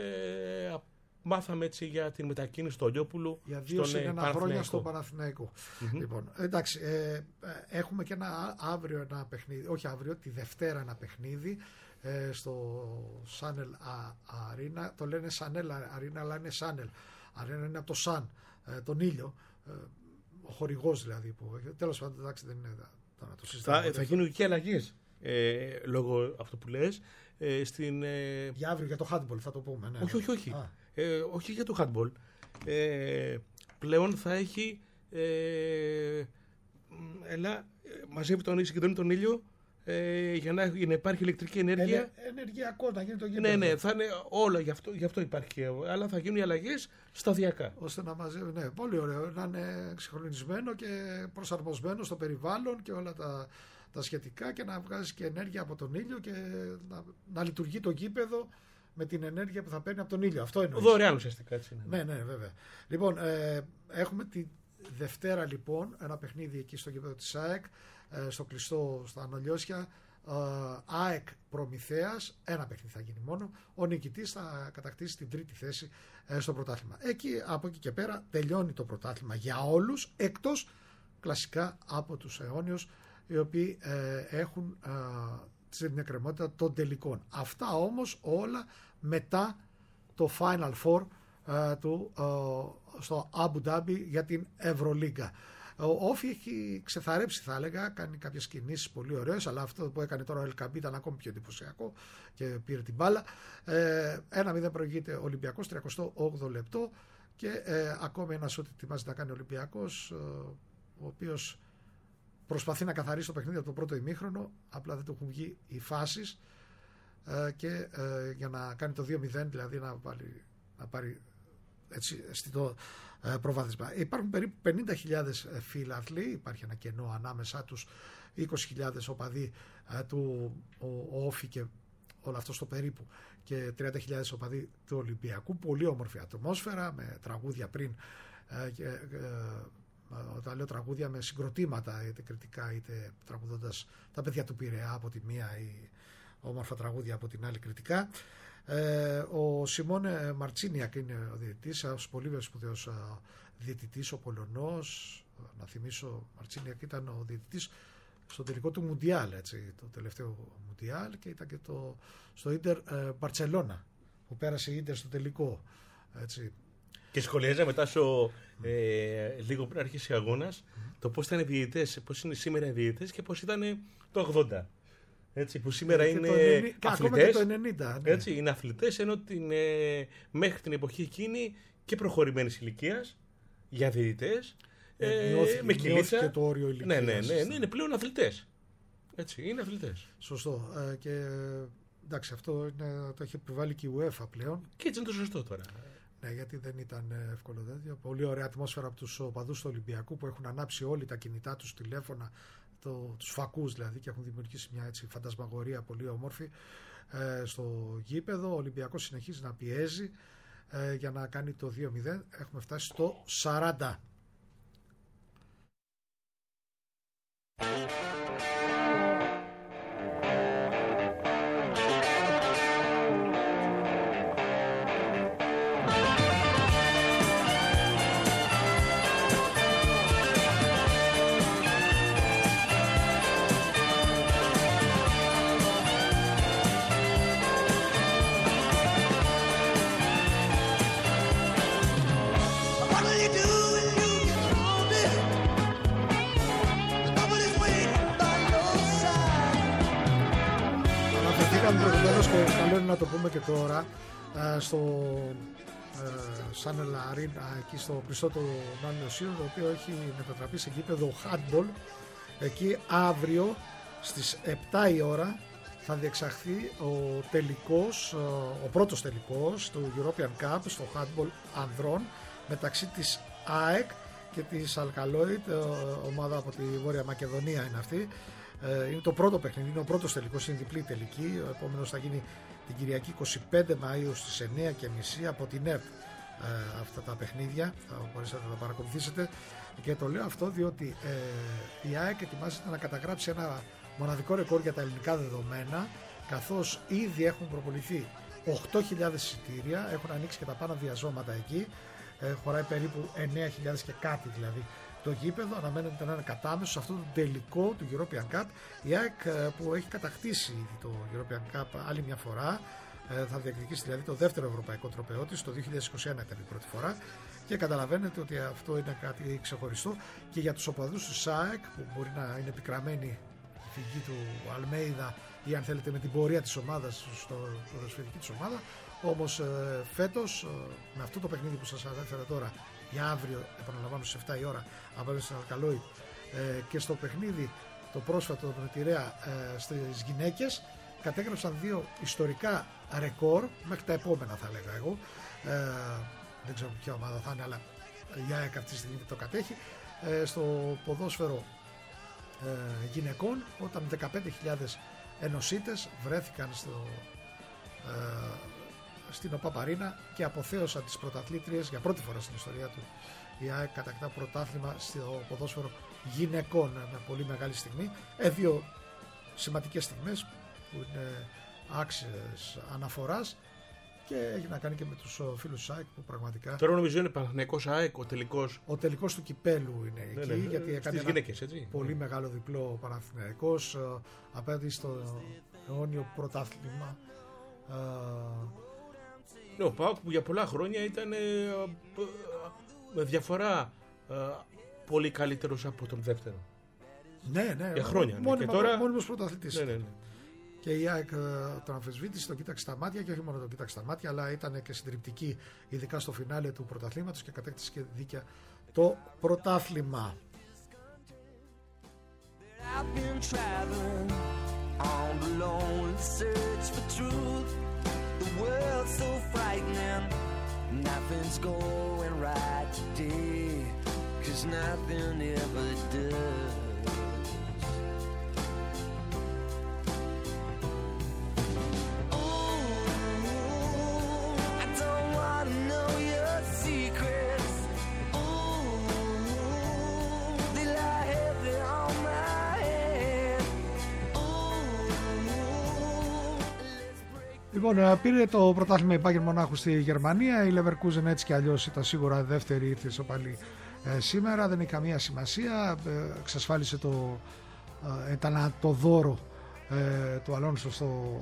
ε, μάθαμε έτσι για την μετακίνηση του Τολιόπουλου για δύο στον ένα χρόνια στο Παναθηναϊκό. Mm-hmm. Λοιπόν, εντάξει, ε, έχουμε και ένα αύριο ένα παιχνίδι, όχι αύριο, τη Δευτέρα ένα παιχνίδι ε, στο Σάνελ Αρίνα. Το λένε Σάνελ Αρίνα, αλλά είναι Σάνελ Αρίνα, είναι από το Σαν, ε, τον ήλιο, ε, ο χορηγός δηλαδή. Που, τέλος πάντων, εντάξει, δεν είναι τώρα το συζητάμε. Θα, θα γίνουν και αλλαγές ε, λόγω αυτό που λες. Ε, στην, ε... Για αύριο, για το handball θα το πούμε. Ναι, όχι, όχι, όχι. Ε, όχι για το handball. Ε, πλέον θα έχει ε, έλα, μαζεύει τον, συγκεντρώνει τον ήλιο ε, για, να, για να υπάρχει ηλεκτρική ενέργεια. Ε, ενεργειακό, να γίνει το γήπεδο. Ναι, ναι, θα είναι όλα, γι' αυτό, γι' αυτό υπάρχει. Αλλά θα γίνουν οι αλλαγές σταδιακά. Ώστε να μαζεύει, ναι, πολύ ωραίο. Να είναι εξυγχρονισμένο και προσαρμοσμένο στο περιβάλλον και όλα τα, τα σχετικά και να βγάζει και ενέργεια από τον ήλιο και να, να λειτουργεί το γήπεδο με την ενέργεια που θα παίρνει από τον ήλιο. Αυτό εννοείς. Δωρεάν ουσιαστικά, έτσι είναι. Ναι, ναι, βέβαια. Λοιπόν, ε, έχουμε τη Δευτέρα λοιπόν ένα παιχνίδι εκεί στο γήπεδο της ΑΕΚ, ε, στο κλειστό στα Ανολιώσια. ε, ΑΕΚ Προμηθέας, ένα παιχνίδι θα γίνει μόνο. Ο νικητής θα κατακτήσει την τρίτη θέση ε, στο πρωτάθλημα. Εκεί, από εκεί και πέρα τελειώνει το πρωτάθλημα για όλους, εκτός κλασικά από τους αιώνιους, οι οποίοι ε, έχουν ε, στην εκκρεμότητα των τελικών. Αυτά όμως όλα μετά το Final Four ε, του, ε, στο Αμπου Ντάμπι για την Ευρωλίγκα. Ο Όφι έχει ξεθαρέψει, θα έλεγα, κάνει κάποιες κινήσεις πολύ ωραίες, αλλά αυτό που έκανε τώρα ο Ελκαμπή ήταν ακόμη πιο εντυπωσιακό και πήρε την μπάλα. Ε, ένα μηδέν προηγείται ο Ολυμπιακός, τριακοστό όγδοο λεπτό, και ε, ακόμη ένας ό,τι ετοιμάζεται να κάνει ο Ολυμπιακός, ε, ο οποίος προσπαθεί να καθαρίσει το παιχνίδι από το πρώτο ημίχρονο, απλά δεν του έχουν βγει οι φάσεις ε, και ε, για να κάνει το δύο μηδέν, δηλαδή να πάρει, να πάρει έτσι στο ε, προβάδισμα. Υπάρχουν περίπου πενήντα χιλιάδες φίλαθλοι, υπάρχει ένα κενό ανάμεσά τους, είκοσι χιλιάδες οπαδοί ε, του ο, ο Όφι και όλο αυτό στο περίπου, και τριάντα χιλιάδες οπαδοί του Ολυμπιακού. Πολύ όμορφη ατμόσφαιρα με τραγούδια πριν ε, και, ε, όταν λέω τραγούδια, με συγκροτήματα, είτε κριτικά είτε τραγουδώντας τα παιδιά του Πειραιά από τη μία ή όμορφα τραγούδια από την άλλη κριτικά. Ε, ο Σιμώνε Μαρτσίνιακ είναι ο διαιτητής, ένας πολύ σπουδαίος διαιτητής, ο Πολωνός. Να θυμίσω, ο Μαρτσίνιακ ήταν ο διαιτητής στο τελικό του Μουντιάλ, έτσι, το τελευταίο Μουντιάλ, και ήταν και το, στο Ίντερ Μπαρτσελώνα που πέρασε η Ίντερ στο τελικό, έτσι. Και σχολιάζα μετά στο, ε, λίγο πριν αρχίσει ο αγώνας, mm. το πώς ήταν οι διαιτητές, πώς είναι σήμερα οι διαιτητές και πώς ήταν το ογδόντα. Έτσι, που σήμερα και είναι το αθλητές, και το ενενήντα, ναι. Έτσι, είναι αθλητές, ενώ την, ε, μέχρι την εποχή εκείνη και προχωρημένης ηλικίας για διαιτητές, ε, μειώθηκε, με κυλίτσα. Και το όριο ηλικίας. Ναι, ναι, ναι, ναι, είναι πλέον αθλητές. Έτσι, είναι αθλητές. Σωστό. Ε, και εντάξει, αυτό είναι, το έχει επιβάλει και η UEFA πλέον. Και έτσι είναι το σωστό τώρα. Ναι, γιατί δεν ήταν εύκολο τέτοιο. Πολύ ωραία ατμόσφαιρα από τους οπαδούς του Ολυμπιακού που έχουν ανάψει όλοι τα κινητά τους τηλέφωνα, το, τους φακούς δηλαδή, και έχουν δημιουργήσει μια έτσι φαντασμαγορία πολύ όμορφη ε, στο γήπεδο. Ο Ολυμπιακός συνεχίζει να πιέζει ε, για να κάνει το δύο μηδέν. Έχουμε φτάσει στο σαράντα. προηγουμένως και καλό είναι να το πούμε και τώρα, στο Σαν Ελαρίνα, εκεί στο κλειστό του Νανιωσίου, το οποίο έχει μετατραπεί σε γήπεδο handball. Εκεί αύριο στις επτά η ώρα θα διεξαχθεί ο τελικός, ο πρώτος τελικός του European Cup στο handball ανδρών μεταξύ της ΑΕΚ και της Αλκαλόιτ, ομάδα από τη Βόρεια Μακεδονία είναι αυτή. Είναι το πρώτο παιχνίδι, είναι ο πρώτος τελικός, είναι διπλή τελική. Ο επόμενος θα γίνει την Κυριακή εικοστή πέμπτη Μαΐου στις εννιά και μισή από την ΕΡΤ. Ε, αυτά τα παιχνίδια θα μπορέσετε να τα παρακολουθήσετε, και το λέω αυτό διότι ε, η ΑΕΚ ετοιμάζεται να καταγράψει ένα μοναδικό ρεκόρ για τα ελληνικά δεδομένα, καθώς ήδη έχουν προποληθεί οκτώ χιλιάδες εισιτήρια, έχουν ανοίξει και τα πάνω διαζώματα εκεί, ε, χωράει περίπου εννέα χιλιάδες και κάτι δηλαδή το γήπεδο, αναμένεται να είναι κατάμεσο σε αυτό το τελικό του European Cup. Η ΑΕΚ που έχει κατακτήσει το European Cup άλλη μια φορά, θα διεκδικήσει δηλαδή το δεύτερο ευρωπαϊκό τροπαιό της, το δύο χιλιάδες είκοσι ένα ήταν η πρώτη φορά, και καταλαβαίνετε ότι αυτό είναι κάτι ξεχωριστό και για τους οπαδούς του ΣΑΕΚ που μπορεί να είναι πικραμένοι τη γη του Αλμέιδα ή αν θέλετε με την πορεία της ομάδας στο ποδοσφαιρική της ομάδα. Όμως φέτος με αυτό το παιχνίδι που σας ανέφερα τώρα για αύριο, επαναλαμβάνω στις επτά η ώρα απέναντι στην Αλκαλόιτ, και στο παιχνίδι το πρόσφατο με τη Ρέα στις γυναίκες, κατέγραψαν δύο ιστορικά ρεκόρ μέχρι τα επόμενα, θα λέγα εγώ. Ε, δεν ξέρω ποια ομάδα θα είναι, αλλά η ΑΕΚ αυτή τη στιγμή το κατέχει. Ε, στο ποδόσφαιρο ε, γυναικών, όταν δεκαπέντε χιλιάδες ενωσίτες βρέθηκαν στο, ε, στην ΟΠΑΠΑΡΗΝΑ και αποθέωσαν τις πρωταθλήτριες για πρώτη φορά στην ιστορία του. Η ΑΕΚ κατακτά πρωτάθλημα στο ποδόσφαιρο γυναικών με πολύ μεγάλη στιγμή. Ε, δύο σημαντικές στιγμές που είναι άξιες αναφοράς και έχει να κάνει και με τους φίλους του ΑΕΚ που πραγματικά. Τώρα νομίζω είναι Παναθηναϊκός ΑΕΚ ο τελικός. Ο τελικός του κυπέλου είναι εκεί, ναι, ναι, γιατί έκανε ένα γυναίκες, έτσι. πολύ μεγάλο διπλό Παναθηναϊκός απέναντι στο αιώνιο πρωτάθλημα. Ναι, ο ΠΑΟΚ που για πολλά χρόνια ήταν με διαφορά πολύ καλύτερος από τον δεύτερο. Ναι, ναι. Για χρόνια. Μόνιμα, ναι. Και τώρα... μόνιμος πρωταθλητής. Ναι, ναι, ναι. Και η ΑΕΚ τον αμφισβήτησε, τον κοίταξε στα μάτια, και όχι μόνο τον κοίταξε στα μάτια, αλλά ήταν και συντριπτική, ειδικά στο φινάλε του πρωταθλήματος, και κατέκτησε και δίκαια το πρωτάθλημα. Λοιπόν, πήρε το πρωτάθλημα η Bayern Μονάχου στη Γερμανία. Η Leverkusen έτσι κι αλλιώς ήταν σίγουρα δεύτερη, ήρθε ισοπαλή ε, σήμερα. Δεν έχει καμία σημασία. Ε, εξασφάλισε το, ε, ήταν το δώρο ε, του Αλόνσο στο,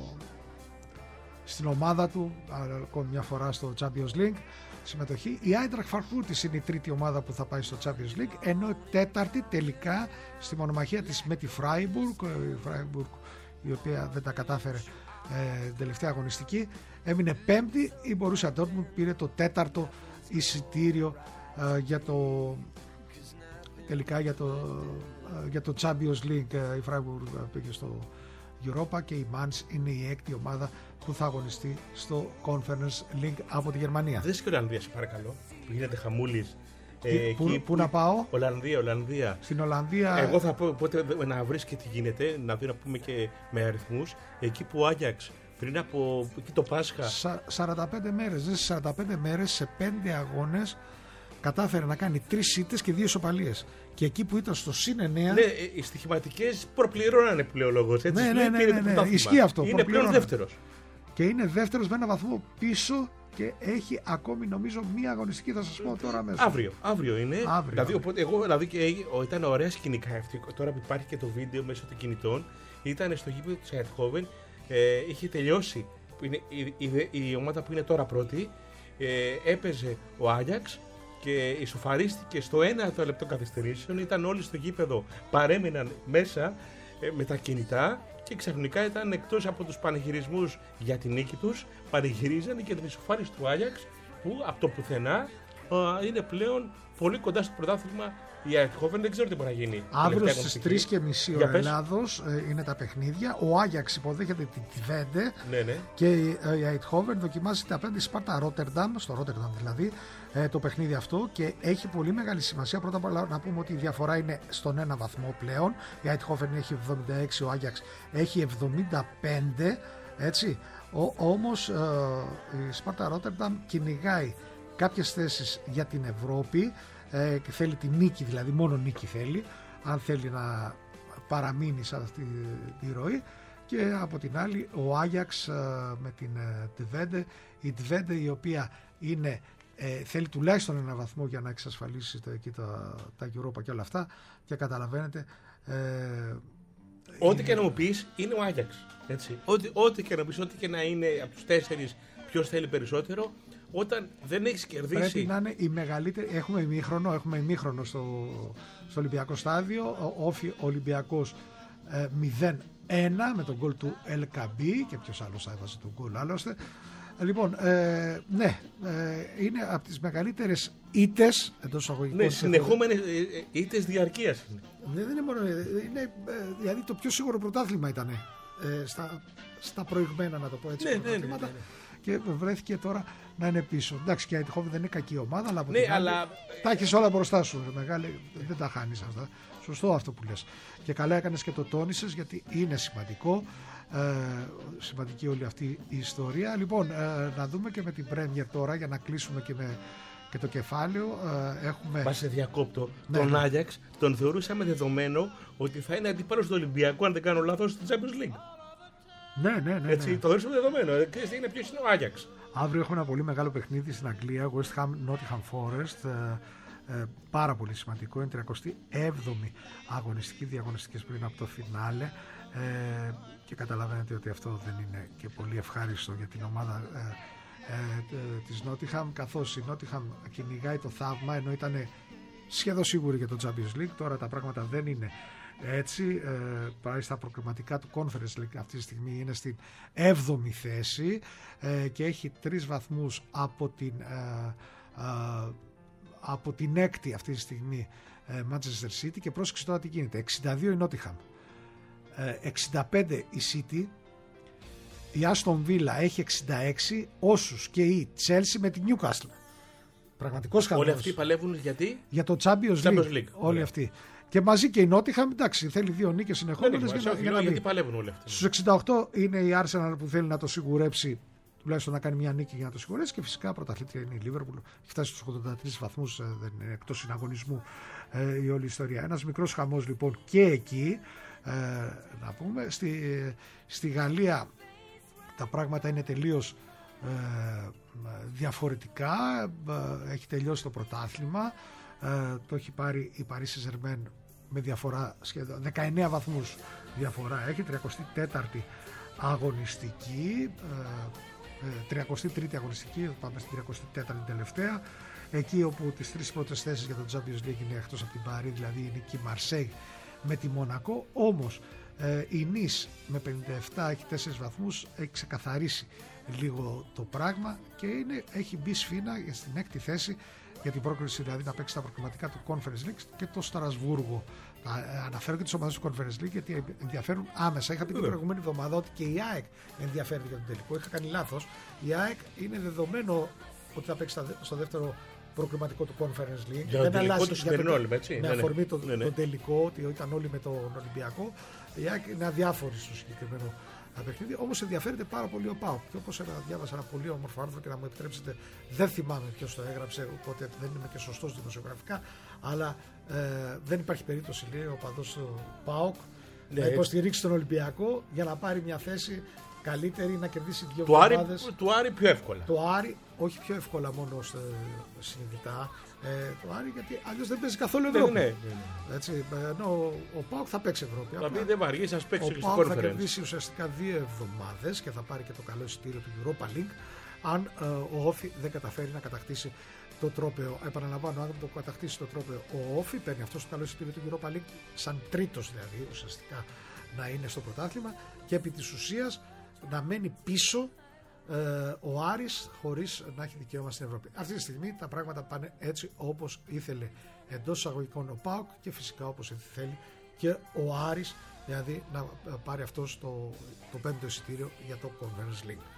στην ομάδα του, ακόμη μια φορά στο Champions League συμμετοχή. Η Eintracht Frankfurt είναι η τρίτη ομάδα που θα πάει στο Champions League, ενώ η τέταρτη τελικά στη μονομαχία της με τη Freiburg, η Freiburg η οποία δεν τα κατάφερε Ε, τελευταία αγωνιστική, έμεινε πέμπτη. Η Borussia Dortmund πήρε το τέταρτο εισιτήριο ε, για το τελικά για το, ε, για το Champions League. Η Freiburg πήγε στο Europa και η Mainz είναι η έκτη ομάδα που θα αγωνιστεί στο Conference League από τη Γερμανία. Δεν και Ολλανδία, σε παρακαλώ, που γίνεται χαμούλης. Ε, πού, εκεί, πού να πάω? Ολλανδία, Ολλανδία. Στην Ολλανδία. Εγώ θα πω πότε να βρεις και τι γίνεται, να δει, να πούμε και με αριθμούς. Εκεί που ο Άγιαξ πριν από εκεί το Πάσχα. Σα, σαράντα πέντε μέρες, σε σαράντα πέντε μέρες σε πέντε αγώνες κατάφερε να κάνει τρεις ήττες και δύο ισοπαλίες. Και εκεί που ήταν στο συν εννέα. Ναι, οι στοιχηματικές προπληρώνανε πλέον λόγος. Έτσι, ναι, ναι, ναι, ναι, ναι, ναι. Ισχύει αυτό. Είναι πλέον δεύτερος. Και είναι δεύτερος με ένα βαθμό πίσω. Και έχει ακόμη νομίζω μία αγωνιστική, θα σας πω τώρα μέσα. Αύριο, αύριο είναι. Αύριο. Δηλαδή, οπότε, εγώ, δηλαδή και, ήταν ωραία σκηνικά αυτή. Τώρα που υπάρχει και το βίντεο μέσω των κινητών, ήταν στο γήπεδο της Eindhoven. Ε, είχε τελειώσει. Είναι, η, η, η ομάδα που είναι τώρα πρώτη. Ε, έπαιζε ο Άγιαξ και ισοφαρίστηκε στο ένα λεπτό καθυστερήσεων. Ήταν όλοι στο γήπεδο, παρέμειναν μέσα. ε, με τα κινητά και ξαφνικά ήταν εκτός από τους πανηγυρισμούς για την νίκη τους, πανηγυρίζανε και την ισοφάριση του Άγιαξ που από το πουθενά ε, είναι πλέον πολύ κοντά στο πρωτάθλημα. Η Eindhoven δεν ξέρω τι μπορεί να γίνει. Αύριο στις τρεις και μισή ώρα Ελλάδος ε, είναι τα παιχνίδια. Ο Άγιαξ υποδέχεται την Twente, ναι, ναι. και η Eindhoven δοκιμάζεται απέναντι στη Σπάρτα Ρότερνταμ, στο Ρότερνταμ δηλαδή, ε, το παιχνίδι αυτό, και έχει πολύ μεγάλη σημασία. Πρώτα απ' όλα να πούμε ότι η διαφορά είναι στον ένα βαθμό πλέον. Η Eindhoven έχει εβδομήντα έξι, ο Άγιαξ έχει εβδομήντα πέντε, έτσι. Ο, όμως ε, η Σπάρτα Ρότερνταμ κυνηγάει κάποιες θέσεις για την Ευρώπη. Ε, και θέλει τη νίκη, δηλαδή μόνο νίκη θέλει, αν θέλει να παραμείνει σε αυτή τη ροή. Και από την άλλη ο Άγιαξ ε, με την ε, Twente, η Twente η οποία είναι, ε, θέλει τουλάχιστον ένα βαθμό για να εξασφαλίσει τα, εκεί, τα, τα Europa και όλα αυτά, και καταλαβαίνετε ε, ό,τι είναι... και να μου πεις είναι ο Άγιαξ, έτσι. Ό,τι, ό,τι και να πεις, ό,τι και να είναι από τους τέσσερις ποιος θέλει περισσότερο, όταν δεν έχεις κερδίσει. Πρέπει να είναι η μεγαλύτερη. Έχουμε ημίχρονο, έχουμε ημίχρονο στο, στο Ολυμπιακό στάδιο. Ο Όφι Ολυμπιακός ε, μηδέν ένα με τον γκολ του Ελκαμπή, και ποιος άλλος έβαζε τον γκολ άλλωστε. Λοιπόν, ε, ναι, ε, είναι από τις μεγαλύτερες ήττες εντός εισαγωγικών. Ναι, συνεχόμενες ήττες διαρκείας. Ναι, δεν είναι μόνο. Είναι, ε, δηλαδή το πιο σίγουρο πρωτάθλημα ήταν ε, στα, στα προηγμένα, να το πω έτσι. Ναι, ναι, ναι, ναι, ναι. Και βρέθηκε τώρα να είναι πίσω. Εντάξει, και η Eindhoven δεν είναι κακή ομάδα, αλλά από ναι, την άλλη, αλλά... τα έχεις όλα μπροστά σου. Μεγάλη, δεν τα χάνεις αυτά. Σωστό αυτό που λες. Και καλά έκανες και το τόνισες, γιατί είναι σημαντικό. Ε, σημαντική όλη αυτή η ιστορία. Λοιπόν, ε, να δούμε και με την Premier τώρα, για να κλείσουμε και με και το κεφάλαιο. Ε, έχουμε... Μα σε διακόπτω. Ναι, τον ναι. Άγιαξ τον θεωρούσαμε δεδομένο ότι θα είναι αντίπαλος του Ολυμπιακού, αν δεν κάνω λάθος, στην Champions League. Ναι, ναι, ναι, ναι. Έτσι, το θεωρούσαμε δεδομένο. Και είναι ποιος είναι ο Άγιαξ. Αύριο έχουμε ένα πολύ μεγάλο παιχνίδι στην Αγγλία, West Ham Nottingham Forest. Ε, ε, πάρα πολύ σημαντικό. Είναι τριαντάτη έβδομη αγωνιστική, διαγωνιστικές πριν από το φινάλε. Ε, και καταλαβαίνετε ότι αυτό δεν είναι και πολύ ευχάριστο για την ομάδα ε, ε, της Nottingham, καθώς η Nottingham κυνηγάει το θαύμα, ενώ ήταν σχεδόν σίγουρη για το Champions League. Τώρα τα πράγματα δεν είναι έτσι. Ε, πάει στα προκριματικά του Conference League αυτή τη στιγμή, είναι στην έβδομη θέση ε, και έχει τρεις βαθμούς από την ε, ε, από την έκτη αυτή τη στιγμή ε, Manchester City. Και πρόσεξε τώρα τι γίνεται. εξήντα δύο η Nottingham, ε, εξήντα πέντε η City, η Aston Villa έχει εξήντα έξι, όσους και η Chelsea με την Newcastle. Πραγματικός χαμός. Όλοι αυτοί παλεύουν γιατί? Για το Champions League, Champions League. όλοι αυτοί. Και μαζί και η Nottingham, εντάξει, θέλει δύο νίκες συνεχόμενες για, όχι, για να γιατί παλεύουν όλοι αυτοί. Στους εξήντα οκτώ είναι η Arsenal που θέλει να το σιγουρέψει, τουλάχιστον να κάνει μια νίκη για να το σιγουρέψει, και φυσικά πρωταθλήτρια είναι η Liverpool. Έχει φτάσει στους ογδόντα τρεις βαθμούς, δεν είναι εκτός συναγωνισμού ε, η όλη ιστορία. Ένας μικρός χαμός λοιπόν και εκεί. Ε, να πούμε, στη, στη Γαλλία τα πράγματα είναι τελείως ε, διαφορετικά. Ε, έχει τελειώσει το πρωτάθλημα. Ε, το έχει πάρει η Paris Saint-Germain με διαφορά σχεδόν δεκαεννέα βαθμούς διαφορά. Έχει τριαντάτη τέταρτη αγωνιστική, ε, ε, τριαντάτη τρίτη αγωνιστική, πάμε στην τριαντάτη τέταρτη τελευταία, εκεί όπου τις τρεις πρώτες θέσεις για το Champions League είναι εκτός από την Παρί, δηλαδή είναι και η Marseille με τη Μονακό. Όμως ε, η Nice με πενήντα επτά έχει τέσσερις βαθμούς, έχει ξεκαθαρίσει λίγο το πράγμα και είναι, έχει μπει σφήνα στην έκτη θέση για την πρόκριση, δηλαδή να παίξει τα προκριματικά του Conference League και το Στρασβούργο. Ε, αναφέρω και τις ομάδες του Conference League γιατί ενδιαφέρουν άμεσα. Είχα πει την προηγούμενη εβδομάδα ότι και η ΑΕΚ ενδιαφέρεται για τον τελικό. Είχα κάνει λάθος. Η ΑΕΚ είναι δεδομένο ότι θα παίξει στο δεύτερο προκριματικό του Conference League. Για τον τελικό του σημερινό όλη, έτσι. Με αφορμή τον ναι, ναι. το τελικό, ότι ήταν όλοι με τον Ολυμπιακό. Η ΑΕΚ είναι αδιάφορη στο συγκεκριμένο παιχνίδι. Όμως ενδιαφέρεται πάρα πολύ ο ΠΑΟΚ. Και όπως διάβασα ένα πολύ όμορφο άρθρο και να μου επιτρέψετε, δεν θυμάμαι ποιος το έγραψε, οπότε δεν είμαι και σωστός δημοσιογραφικά, αλλά ε, δεν υπάρχει περίπτωση, λέει ο παδός του ΠΑΟΚ, ναι, να υποστηρίξει τον Ολυμπιακό για να πάρει μια θέση καλύτερη, να κερδίσει δύο εβδομάδες. Του Άρη πιο εύκολα. Το Άρη, όχι πιο εύκολα μόνο συνειδητά. Ε, το Άρη, γιατί αλλιώς δεν παίζει καθόλου Ευρώπη. Ναι, ναι, ναι. Έτσι, ενώ ο, ο ΠΑΟΚ θα παίξει Ευρώπη. Θα πει δεν βαριέσαι, ας παίξει και στο Conference. Ο ΠΑΟΚ θα κερδίσει ουσιαστικά δύο εβδομάδες και θα πάρει και το καλό εισιτήριο του Europa League, αν ε, ο Όφι δεν καταφέρει να κατακτήσει το τρόπαιο. Επαναλαμβάνω, αν δεν το κατακτήσει το τρόπαιο ο Όφι, παίρνει αυτό το καλό εισιτήριο του Europa League, σαν τρίτος δηλαδή ουσιαστικά να είναι στο πρωτάθλημα και επί της ουσίας να μένει πίσω ε, ο Άρης χωρίς να έχει δικαίωμα στην Ευρώπη. Αυτή τη στιγμή τα πράγματα πάνε έτσι όπως ήθελε εντός εισαγωγικών ο ΠΑΟΚ και φυσικά όπως θέλει και ο Άρης, δηλαδή να πάρει αυτό το, το πέμπτο εισιτήριο για το Conference League.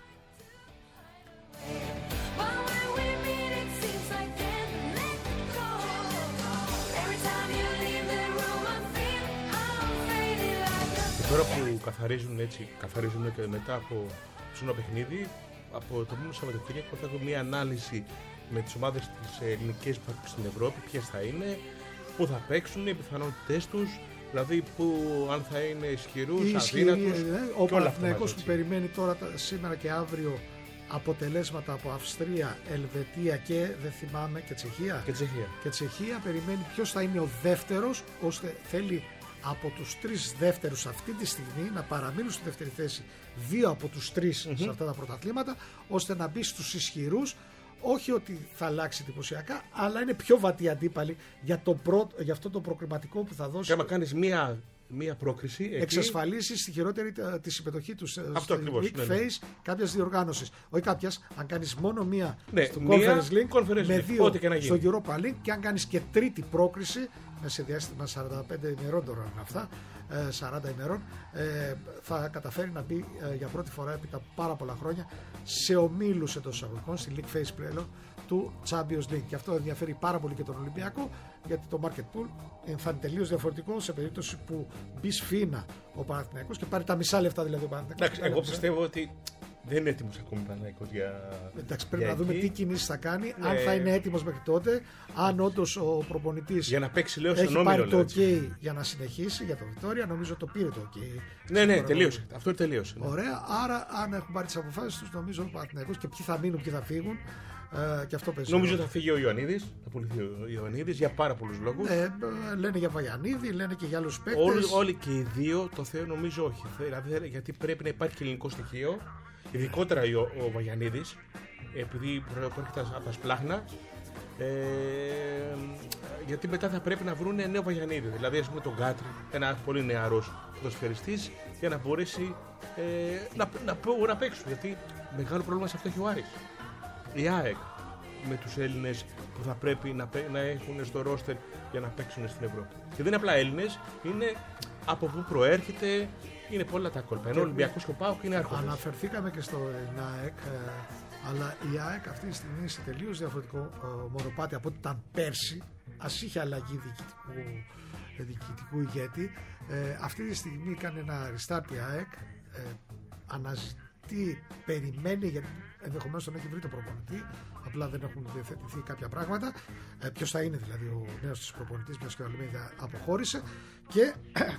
Τώρα που καθαρίζουν έτσι, καθαρίζουν και μετά από ένα παιχνίδι, από το μήνυμα Σαββατοκύριακο θα έχουμε μια ανάλυση με τις ομάδες της ελληνικές που θα παίξουν στην Ευρώπη, ποιες θα είναι, πού θα παίξουν, οι πιθανότητες τους, δηλαδή που, αν θα είναι ισχυρούς, αδύνατους. Ο Παναθηναϊκός που περιμένει τώρα σήμερα και αύριο αποτελέσματα από Αυστρία, Ελβετία και δεν θυμάμαι και Τσεχία. Και Τσεχία. Και Τσεχία περιμένει ποιος θα είναι ο δεύτερος, ώστε θέλει από τους τρεις δεύτερους αυτή τη στιγμή να παραμείνουν στη δεύτερη θέση δύο από τους τρεις mm-hmm. σε αυτά τα πρωταθλήματα, ώστε να μπει στους ισχυρούς. Όχι ότι θα αλλάξει εντυπωσιακά, αλλά είναι πιο βατή αντίπαλη για, το προ... για αυτό το προκριματικό που θα δώσει. Και άμα κάνεις μία, μία πρόκριση, εκεί... εξασφαλίσει τη χειρότερη τη συμμετοχή του στο ακριβώς, League ναι, ναι. Phase κάποιας διοργάνωσης. Όχι κάποιας, αν κάνεις μόνο μία ναι, στο μία Conference League, Conference με League, δύο και στο Europa League, και αν κάνεις και τρίτη πρόκριση, μέσα σε διάστημα σαράντα πέντε ημερών τώρα είναι αυτά, σαράντα ημερών, θα καταφέρει να μπει για πρώτη φορά επί τα πάρα πολλά χρόνια σε ομίλους εντός εισαγωγικών, στη League Phase πλέον του Champions League. Και αυτό ενδιαφέρει πάρα πολύ και τον Ολυμπιακό, γιατί το market pool θα είναι τελείως διαφορετικό σε περίπτωση που μπει σφήνα ο Παναθηναϊκός και πάρει τα μισά λεφτά δηλαδή ο Παναθηναϊκός. Εντάξει, εγώ πιστεύω ότι δεν είναι έτοιμος ακόμη ο Παναθηναϊκός για. Εντάξει, πρέπει για να δούμε εκεί. τι κινήσεις θα κάνει, ναι. αν θα είναι έτοιμος μέχρι τότε, αν όντως ο προπονητής για να παίξει, λέω, έχει στον πάρει όμιλο, το OK για να συνεχίσει για το Βιτόρια. Νομίζω το πήρε το OK. Ναι, ναι, τελείωσε. Αυτό τελείωσε. Ναι. Ωραία, άρα αν έχουν πάρει τις αποφάσεις τους, νομίζω ο Παναθηναϊκός και ποιοι θα μείνουν, ποιοι θα φύγουν. Ε, και αυτό παίζει. Νομίζω ότι θα φύγει ο Ιωαννίδης, θα πουληθεί ο Ιωαννίδης για πάρα πολλούς λόγους. Ε, λένε για Βαγιανίδη, λένε και για άλλους παίκτες. Όλοι, όλοι και οι δύο το θεωρώ, νομίζω όχι. Δηλαδή, γιατί πρέπει να υπάρχει και ελληνικό στοιχείο, ειδικότερα ο, ο Βαγιανίδης, επειδή προέρχεται από τα σπλάχνα. Ε, γιατί μετά θα πρέπει να βρουν νέο Βαγιανίδη. Δηλαδή, ας πούμε, τον Κάτρι, ένα πολύ νεαρός ποδοσφαιριστής, για να μπορέσει ε, να, να, να, να παίξουν. Γιατί μεγάλο πρόβλημα σε αυτό έχει ο Άρης. Η ΑΕΚ με τους Έλληνες που θα πρέπει να, να έχουν στο ρόστερ για να παίξουν στην Ευρώπη. Και δεν είναι απλά Έλληνες, είναι από πού προέρχεται, είναι πολλά τα κόλπα. Ενώ ο Ολυμπιακός και ο ΠΑΟΚ είναι άρχοντες. Αναφερθήκαμε και στο ΑΕΚ, αλλά η ΑΕΚ αυτή τη στιγμή είναι σε τελείως διαφορετικό μονοπάτι από ό,τι ήταν πέρσι. Ας είχε αλλαγή διοικητικού, διοικητικού ηγέτη. Ε, αυτή τη στιγμή κάνει ένα restart η ΑΕΚ, ε, αναζητεί, περιμένει, γιατί ενδεχομένως τον έχει βρει το προπονητή, απλά δεν έχουν διαθετηθεί κάποια πράγματα. Ε, ποιος θα είναι δηλαδή ο νέος της προπονητής, μιας και ο Αλμέιδα αποχώρησε, και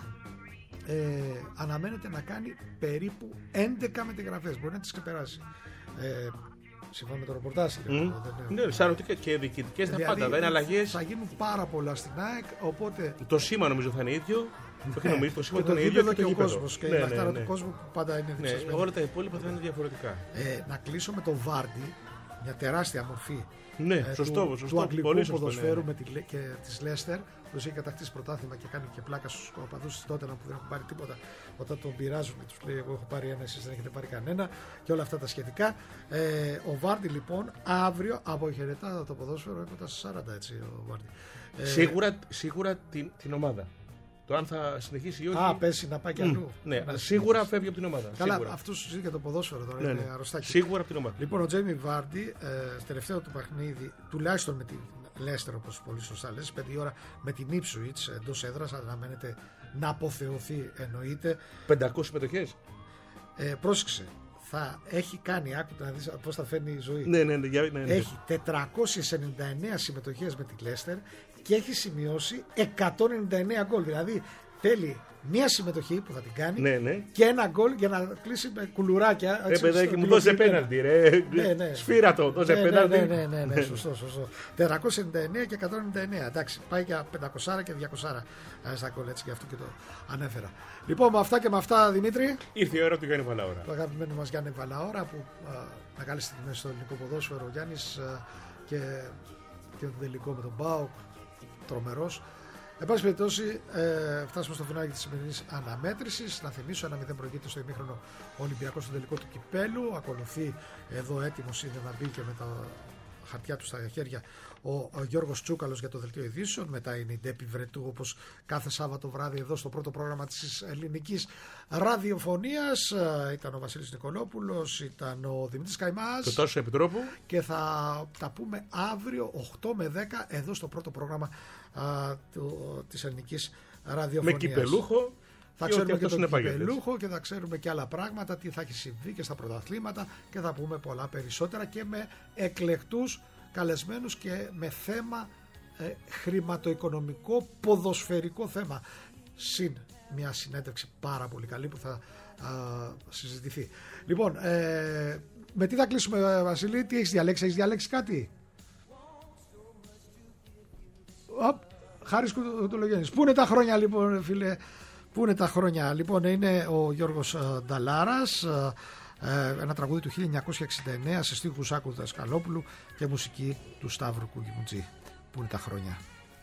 ε, αναμένεται να κάνει περίπου έντεκα μεταγραφές, μπορεί να τις ξεπεράσει. Ε, Σύμφωνα με το ρεπορτάζ. Mm. Ναι, σαν ότι και διοικητικές τα πάντα. Δεν είναι αλλαγές. Θα γίνουν πάρα πολλά στην ΑΕΚ. Οπότε... Το σήμα νομίζω θα είναι ίδιο. Το, ναι, νομίζω, το σήμα και θα είναι ίδιο και, και το ο γήπεδο. κόσμος. Και ναι, η λαχτάρα ναι, ναι. του κόσμου που πάντα είναι ναι, διψασμένη. όλα τα υπόλοιπα θα είναι διαφορετικά. Ε, να κλείσω με το Βάρντι, μια τεράστια μορφή. Ναι, ε, σωστό, του, σωστό, του αγγλικού πολύ σωστό, ποδοσφαίρου ναι. με τη, και της Λέστερ, που έχει κατακτήσει πρωτάθλημα και κάνει και πλάκα στους οπαδούς τότε που δεν έχουν πάρει τίποτα. Όταν τον πειράζουν και τους λέει: εγώ έχω πάρει ένα, εσείς δεν έχετε πάρει κανένα, και όλα αυτά τα σχετικά. Ε, ο Βάρντι λοιπόν αύριο αποχαιρετά το ποδόσφαιρο, έπειτα στα σαράντα, έτσι ο Βάρντι. Ε, σίγουρα σίγουρα την, την ομάδα. Το αν θα συνεχίσει ή όχι. Α, πέσει να πάει κι αλλού. Ναι, να σίγουρα συνεχίσει. Φεύγει από την ομάδα. Καλά, αυτό σου ζει για το ποδόσφαιρο τώρα. Ναι, είναι ναι. αρρωστάκι. Σίγουρα από την ομάδα. Λοιπόν, ο Τζέιμι Βάρντι, ε, τελευταίο του παιχνίδι, τουλάχιστον με την Λέστερ, όπως πολύ σωστά λες, πέντε η ώρα με την Ipswich εντός έδρας, αναμένεται να αποθεωθεί, εννοείται. πεντακόσιες συμμετοχές. Ε, πρόσεξε. Θα έχει κάνει, άκουτα να δεις πώς θα φέρνει η ζωή. Ναι, ναι, ναι, ναι, ναι. Έχει τετρακόσιες ενενήντα εννέα συμμετοχές με τη Λέστερ και έχει σημειώσει εκατόν ενενήντα εννέα γκολ. Δηλαδή θέλει μία συμμετοχή που θα την κάνει, ναι, ναι, και ένα γκολ για να κλείσει με κουλουράκια. Ρε παιδάκι μου, δώσε πέναλτι, ρε. Ναι, ναι. Σφύρα το, δώσε ναι, πέναλτι. Ναι, ναι, ναι, ναι, ναι, σωστό, σωστό. τετρακόσια ενενήντα εννέα και εκατόν ενενήντα εννέα. Εντάξει, πάει για πεντακόσια και διακόσια στα γκολ, έτσι, και αυτό και το ανέφερα. Λοιπόν, με αυτά και με αυτά, Δημήτρη. Ήρθε η ώρα του Γιάννη Βαλαώρα. Το αγαπημένο μας Γιάννη Βαλαώρα, που μεγάλη στιγμή στο ελληνικό ποδόσφαιρο, ο Γιάννης, και, και το τελικό με τον ΠΑΟΚ, τρομερός. Εν πάση περιπτώσει, ε, φτάσαμε στο φινάλι της σημερινής αναμέτρησης. Να θυμίσω, ένα μηδέν προηγείται στο ημίχρονο ο Ολυμπιακός στο τελικό του κυπέλου. Ακολουθεί εδώ έτοιμος είναι να μπει και με τα χαρτιά του στα χέρια ο, ο Γιώργος Τσούκαλος για το δελτίο ειδήσεων. Μετά είναι η Ντέπη Βρετού, όπως κάθε Σάββατο βράδυ εδώ στο πρώτο πρόγραμμα της ελληνικής ραδιοφωνίας. Ήταν ο Βασίλης Νικολόπουλος, ήταν ο Δημήτρης Καϊμάς. Το τόσο επιτρόπου. Και θα τα πούμε αύριο οκτώ με δέκα εδώ στο πρώτο πρόγραμμα α, του, της ελληνικής ραδιοφωνίας. Με κυπελούχο. Θα και ξέρουμε και τον επαγγελτές. κυπελούχο και θα ξέρουμε και άλλα πράγματα, τι θα έχει συμβεί και στα πρωταθλήματα και θα πούμε πολλά περισσότερα και με εκλεκτούς καλεσμένους και με θέμα ε, χρηματοοικονομικό, ποδοσφαιρικό θέμα. Συν μια συνέντευξη πάρα πολύ καλή που θα α, συζητηθεί. Λοιπόν, ε, με τι θα κλείσουμε, Βασίλη, τι έχεις διαλέξει, έχεις διαλέξει κάτι? Οπ, Χάρης Κουτολογέννης. Πού είναι τα χρόνια λοιπόν, φίλε? Πού είναι τα χρόνια? Λοιπόν, είναι ο Γιώργος Νταλάρας, ένα τραγούδι του χίλια εννιακόσια εξήντα εννέα σε στίχους Άκου Δασκαλόπουλου και μουσική του Σταύρου Κουγιμουτζή. Πού είναι τα χρόνια?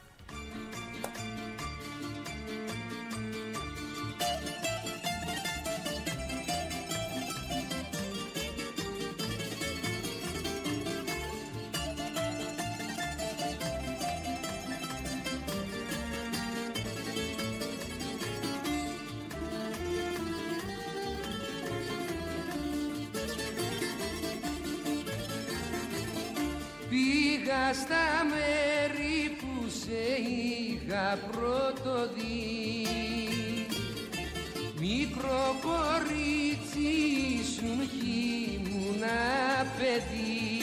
Πήγα στα μέρη που σε είχα πρώτο δει, μικρό κορίτσι ήσουν κι ήμουνα παιδί.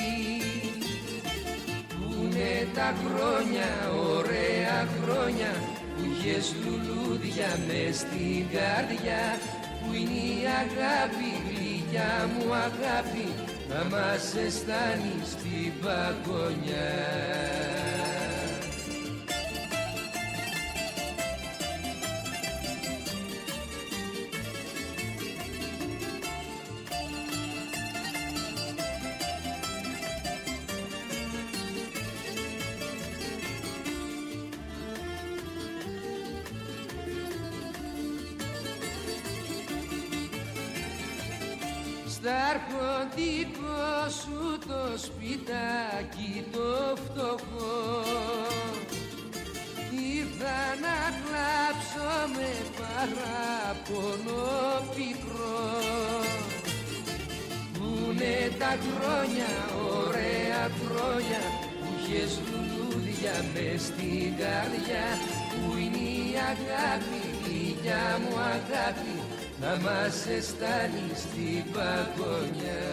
Πούνε τα χρόνια, ωραία χρόνια που είχες λουλούδια μες στην καρδιά, που είναι η αγάπη, γλυκιά μου αγάπη, να μας αισθάνει στην παγωνιά. Στα αρχοντικό σου το σπιτάκι το φτωχό, ήρθα να κλάψω με παράπονο πικρό. Πούνε τα χρόνια, ωραία χρόνια που είχες λουλούδια μες στην καρδιά, που είναι η αγάπη, γλυκιά μου αγάπη, να μας αισθάνει στην παγωνιά.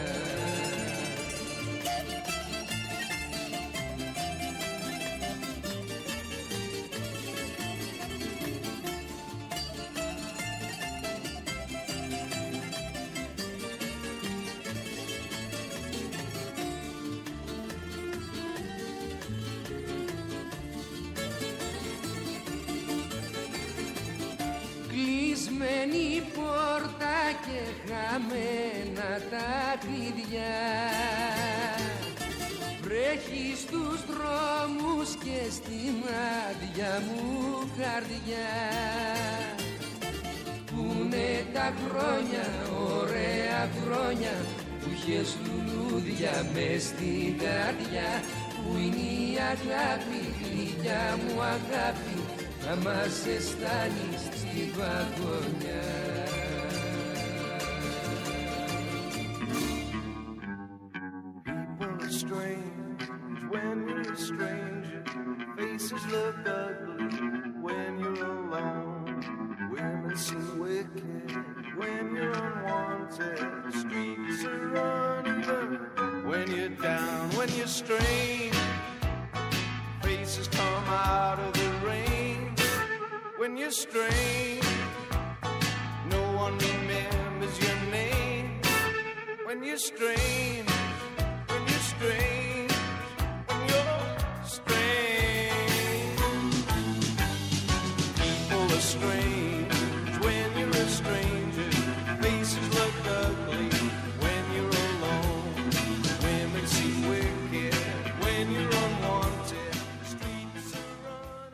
Κλεισμένη πόρτα και χαμένα τα κλειδιά, βρέχει στους δρόμους και στην άδεια μου καρδιά. Πούνε τα χρόνια, ωραία χρόνια που είχες λουλούδια μες στην καρδιά, που είναι η αγάπη, γλυκιά μου αγάπη, να μας αισθάνει στην παγωνιά. People are strange when you're a stranger. Faces look ugly when you're alone. Women seem wicked when you're unwanted. Streets are uneven when you're down, when you're strange. Faces come out of the rain. When you're strange, no one remembers your name. When you're strange, when you're strange, when you're strange. People are strange.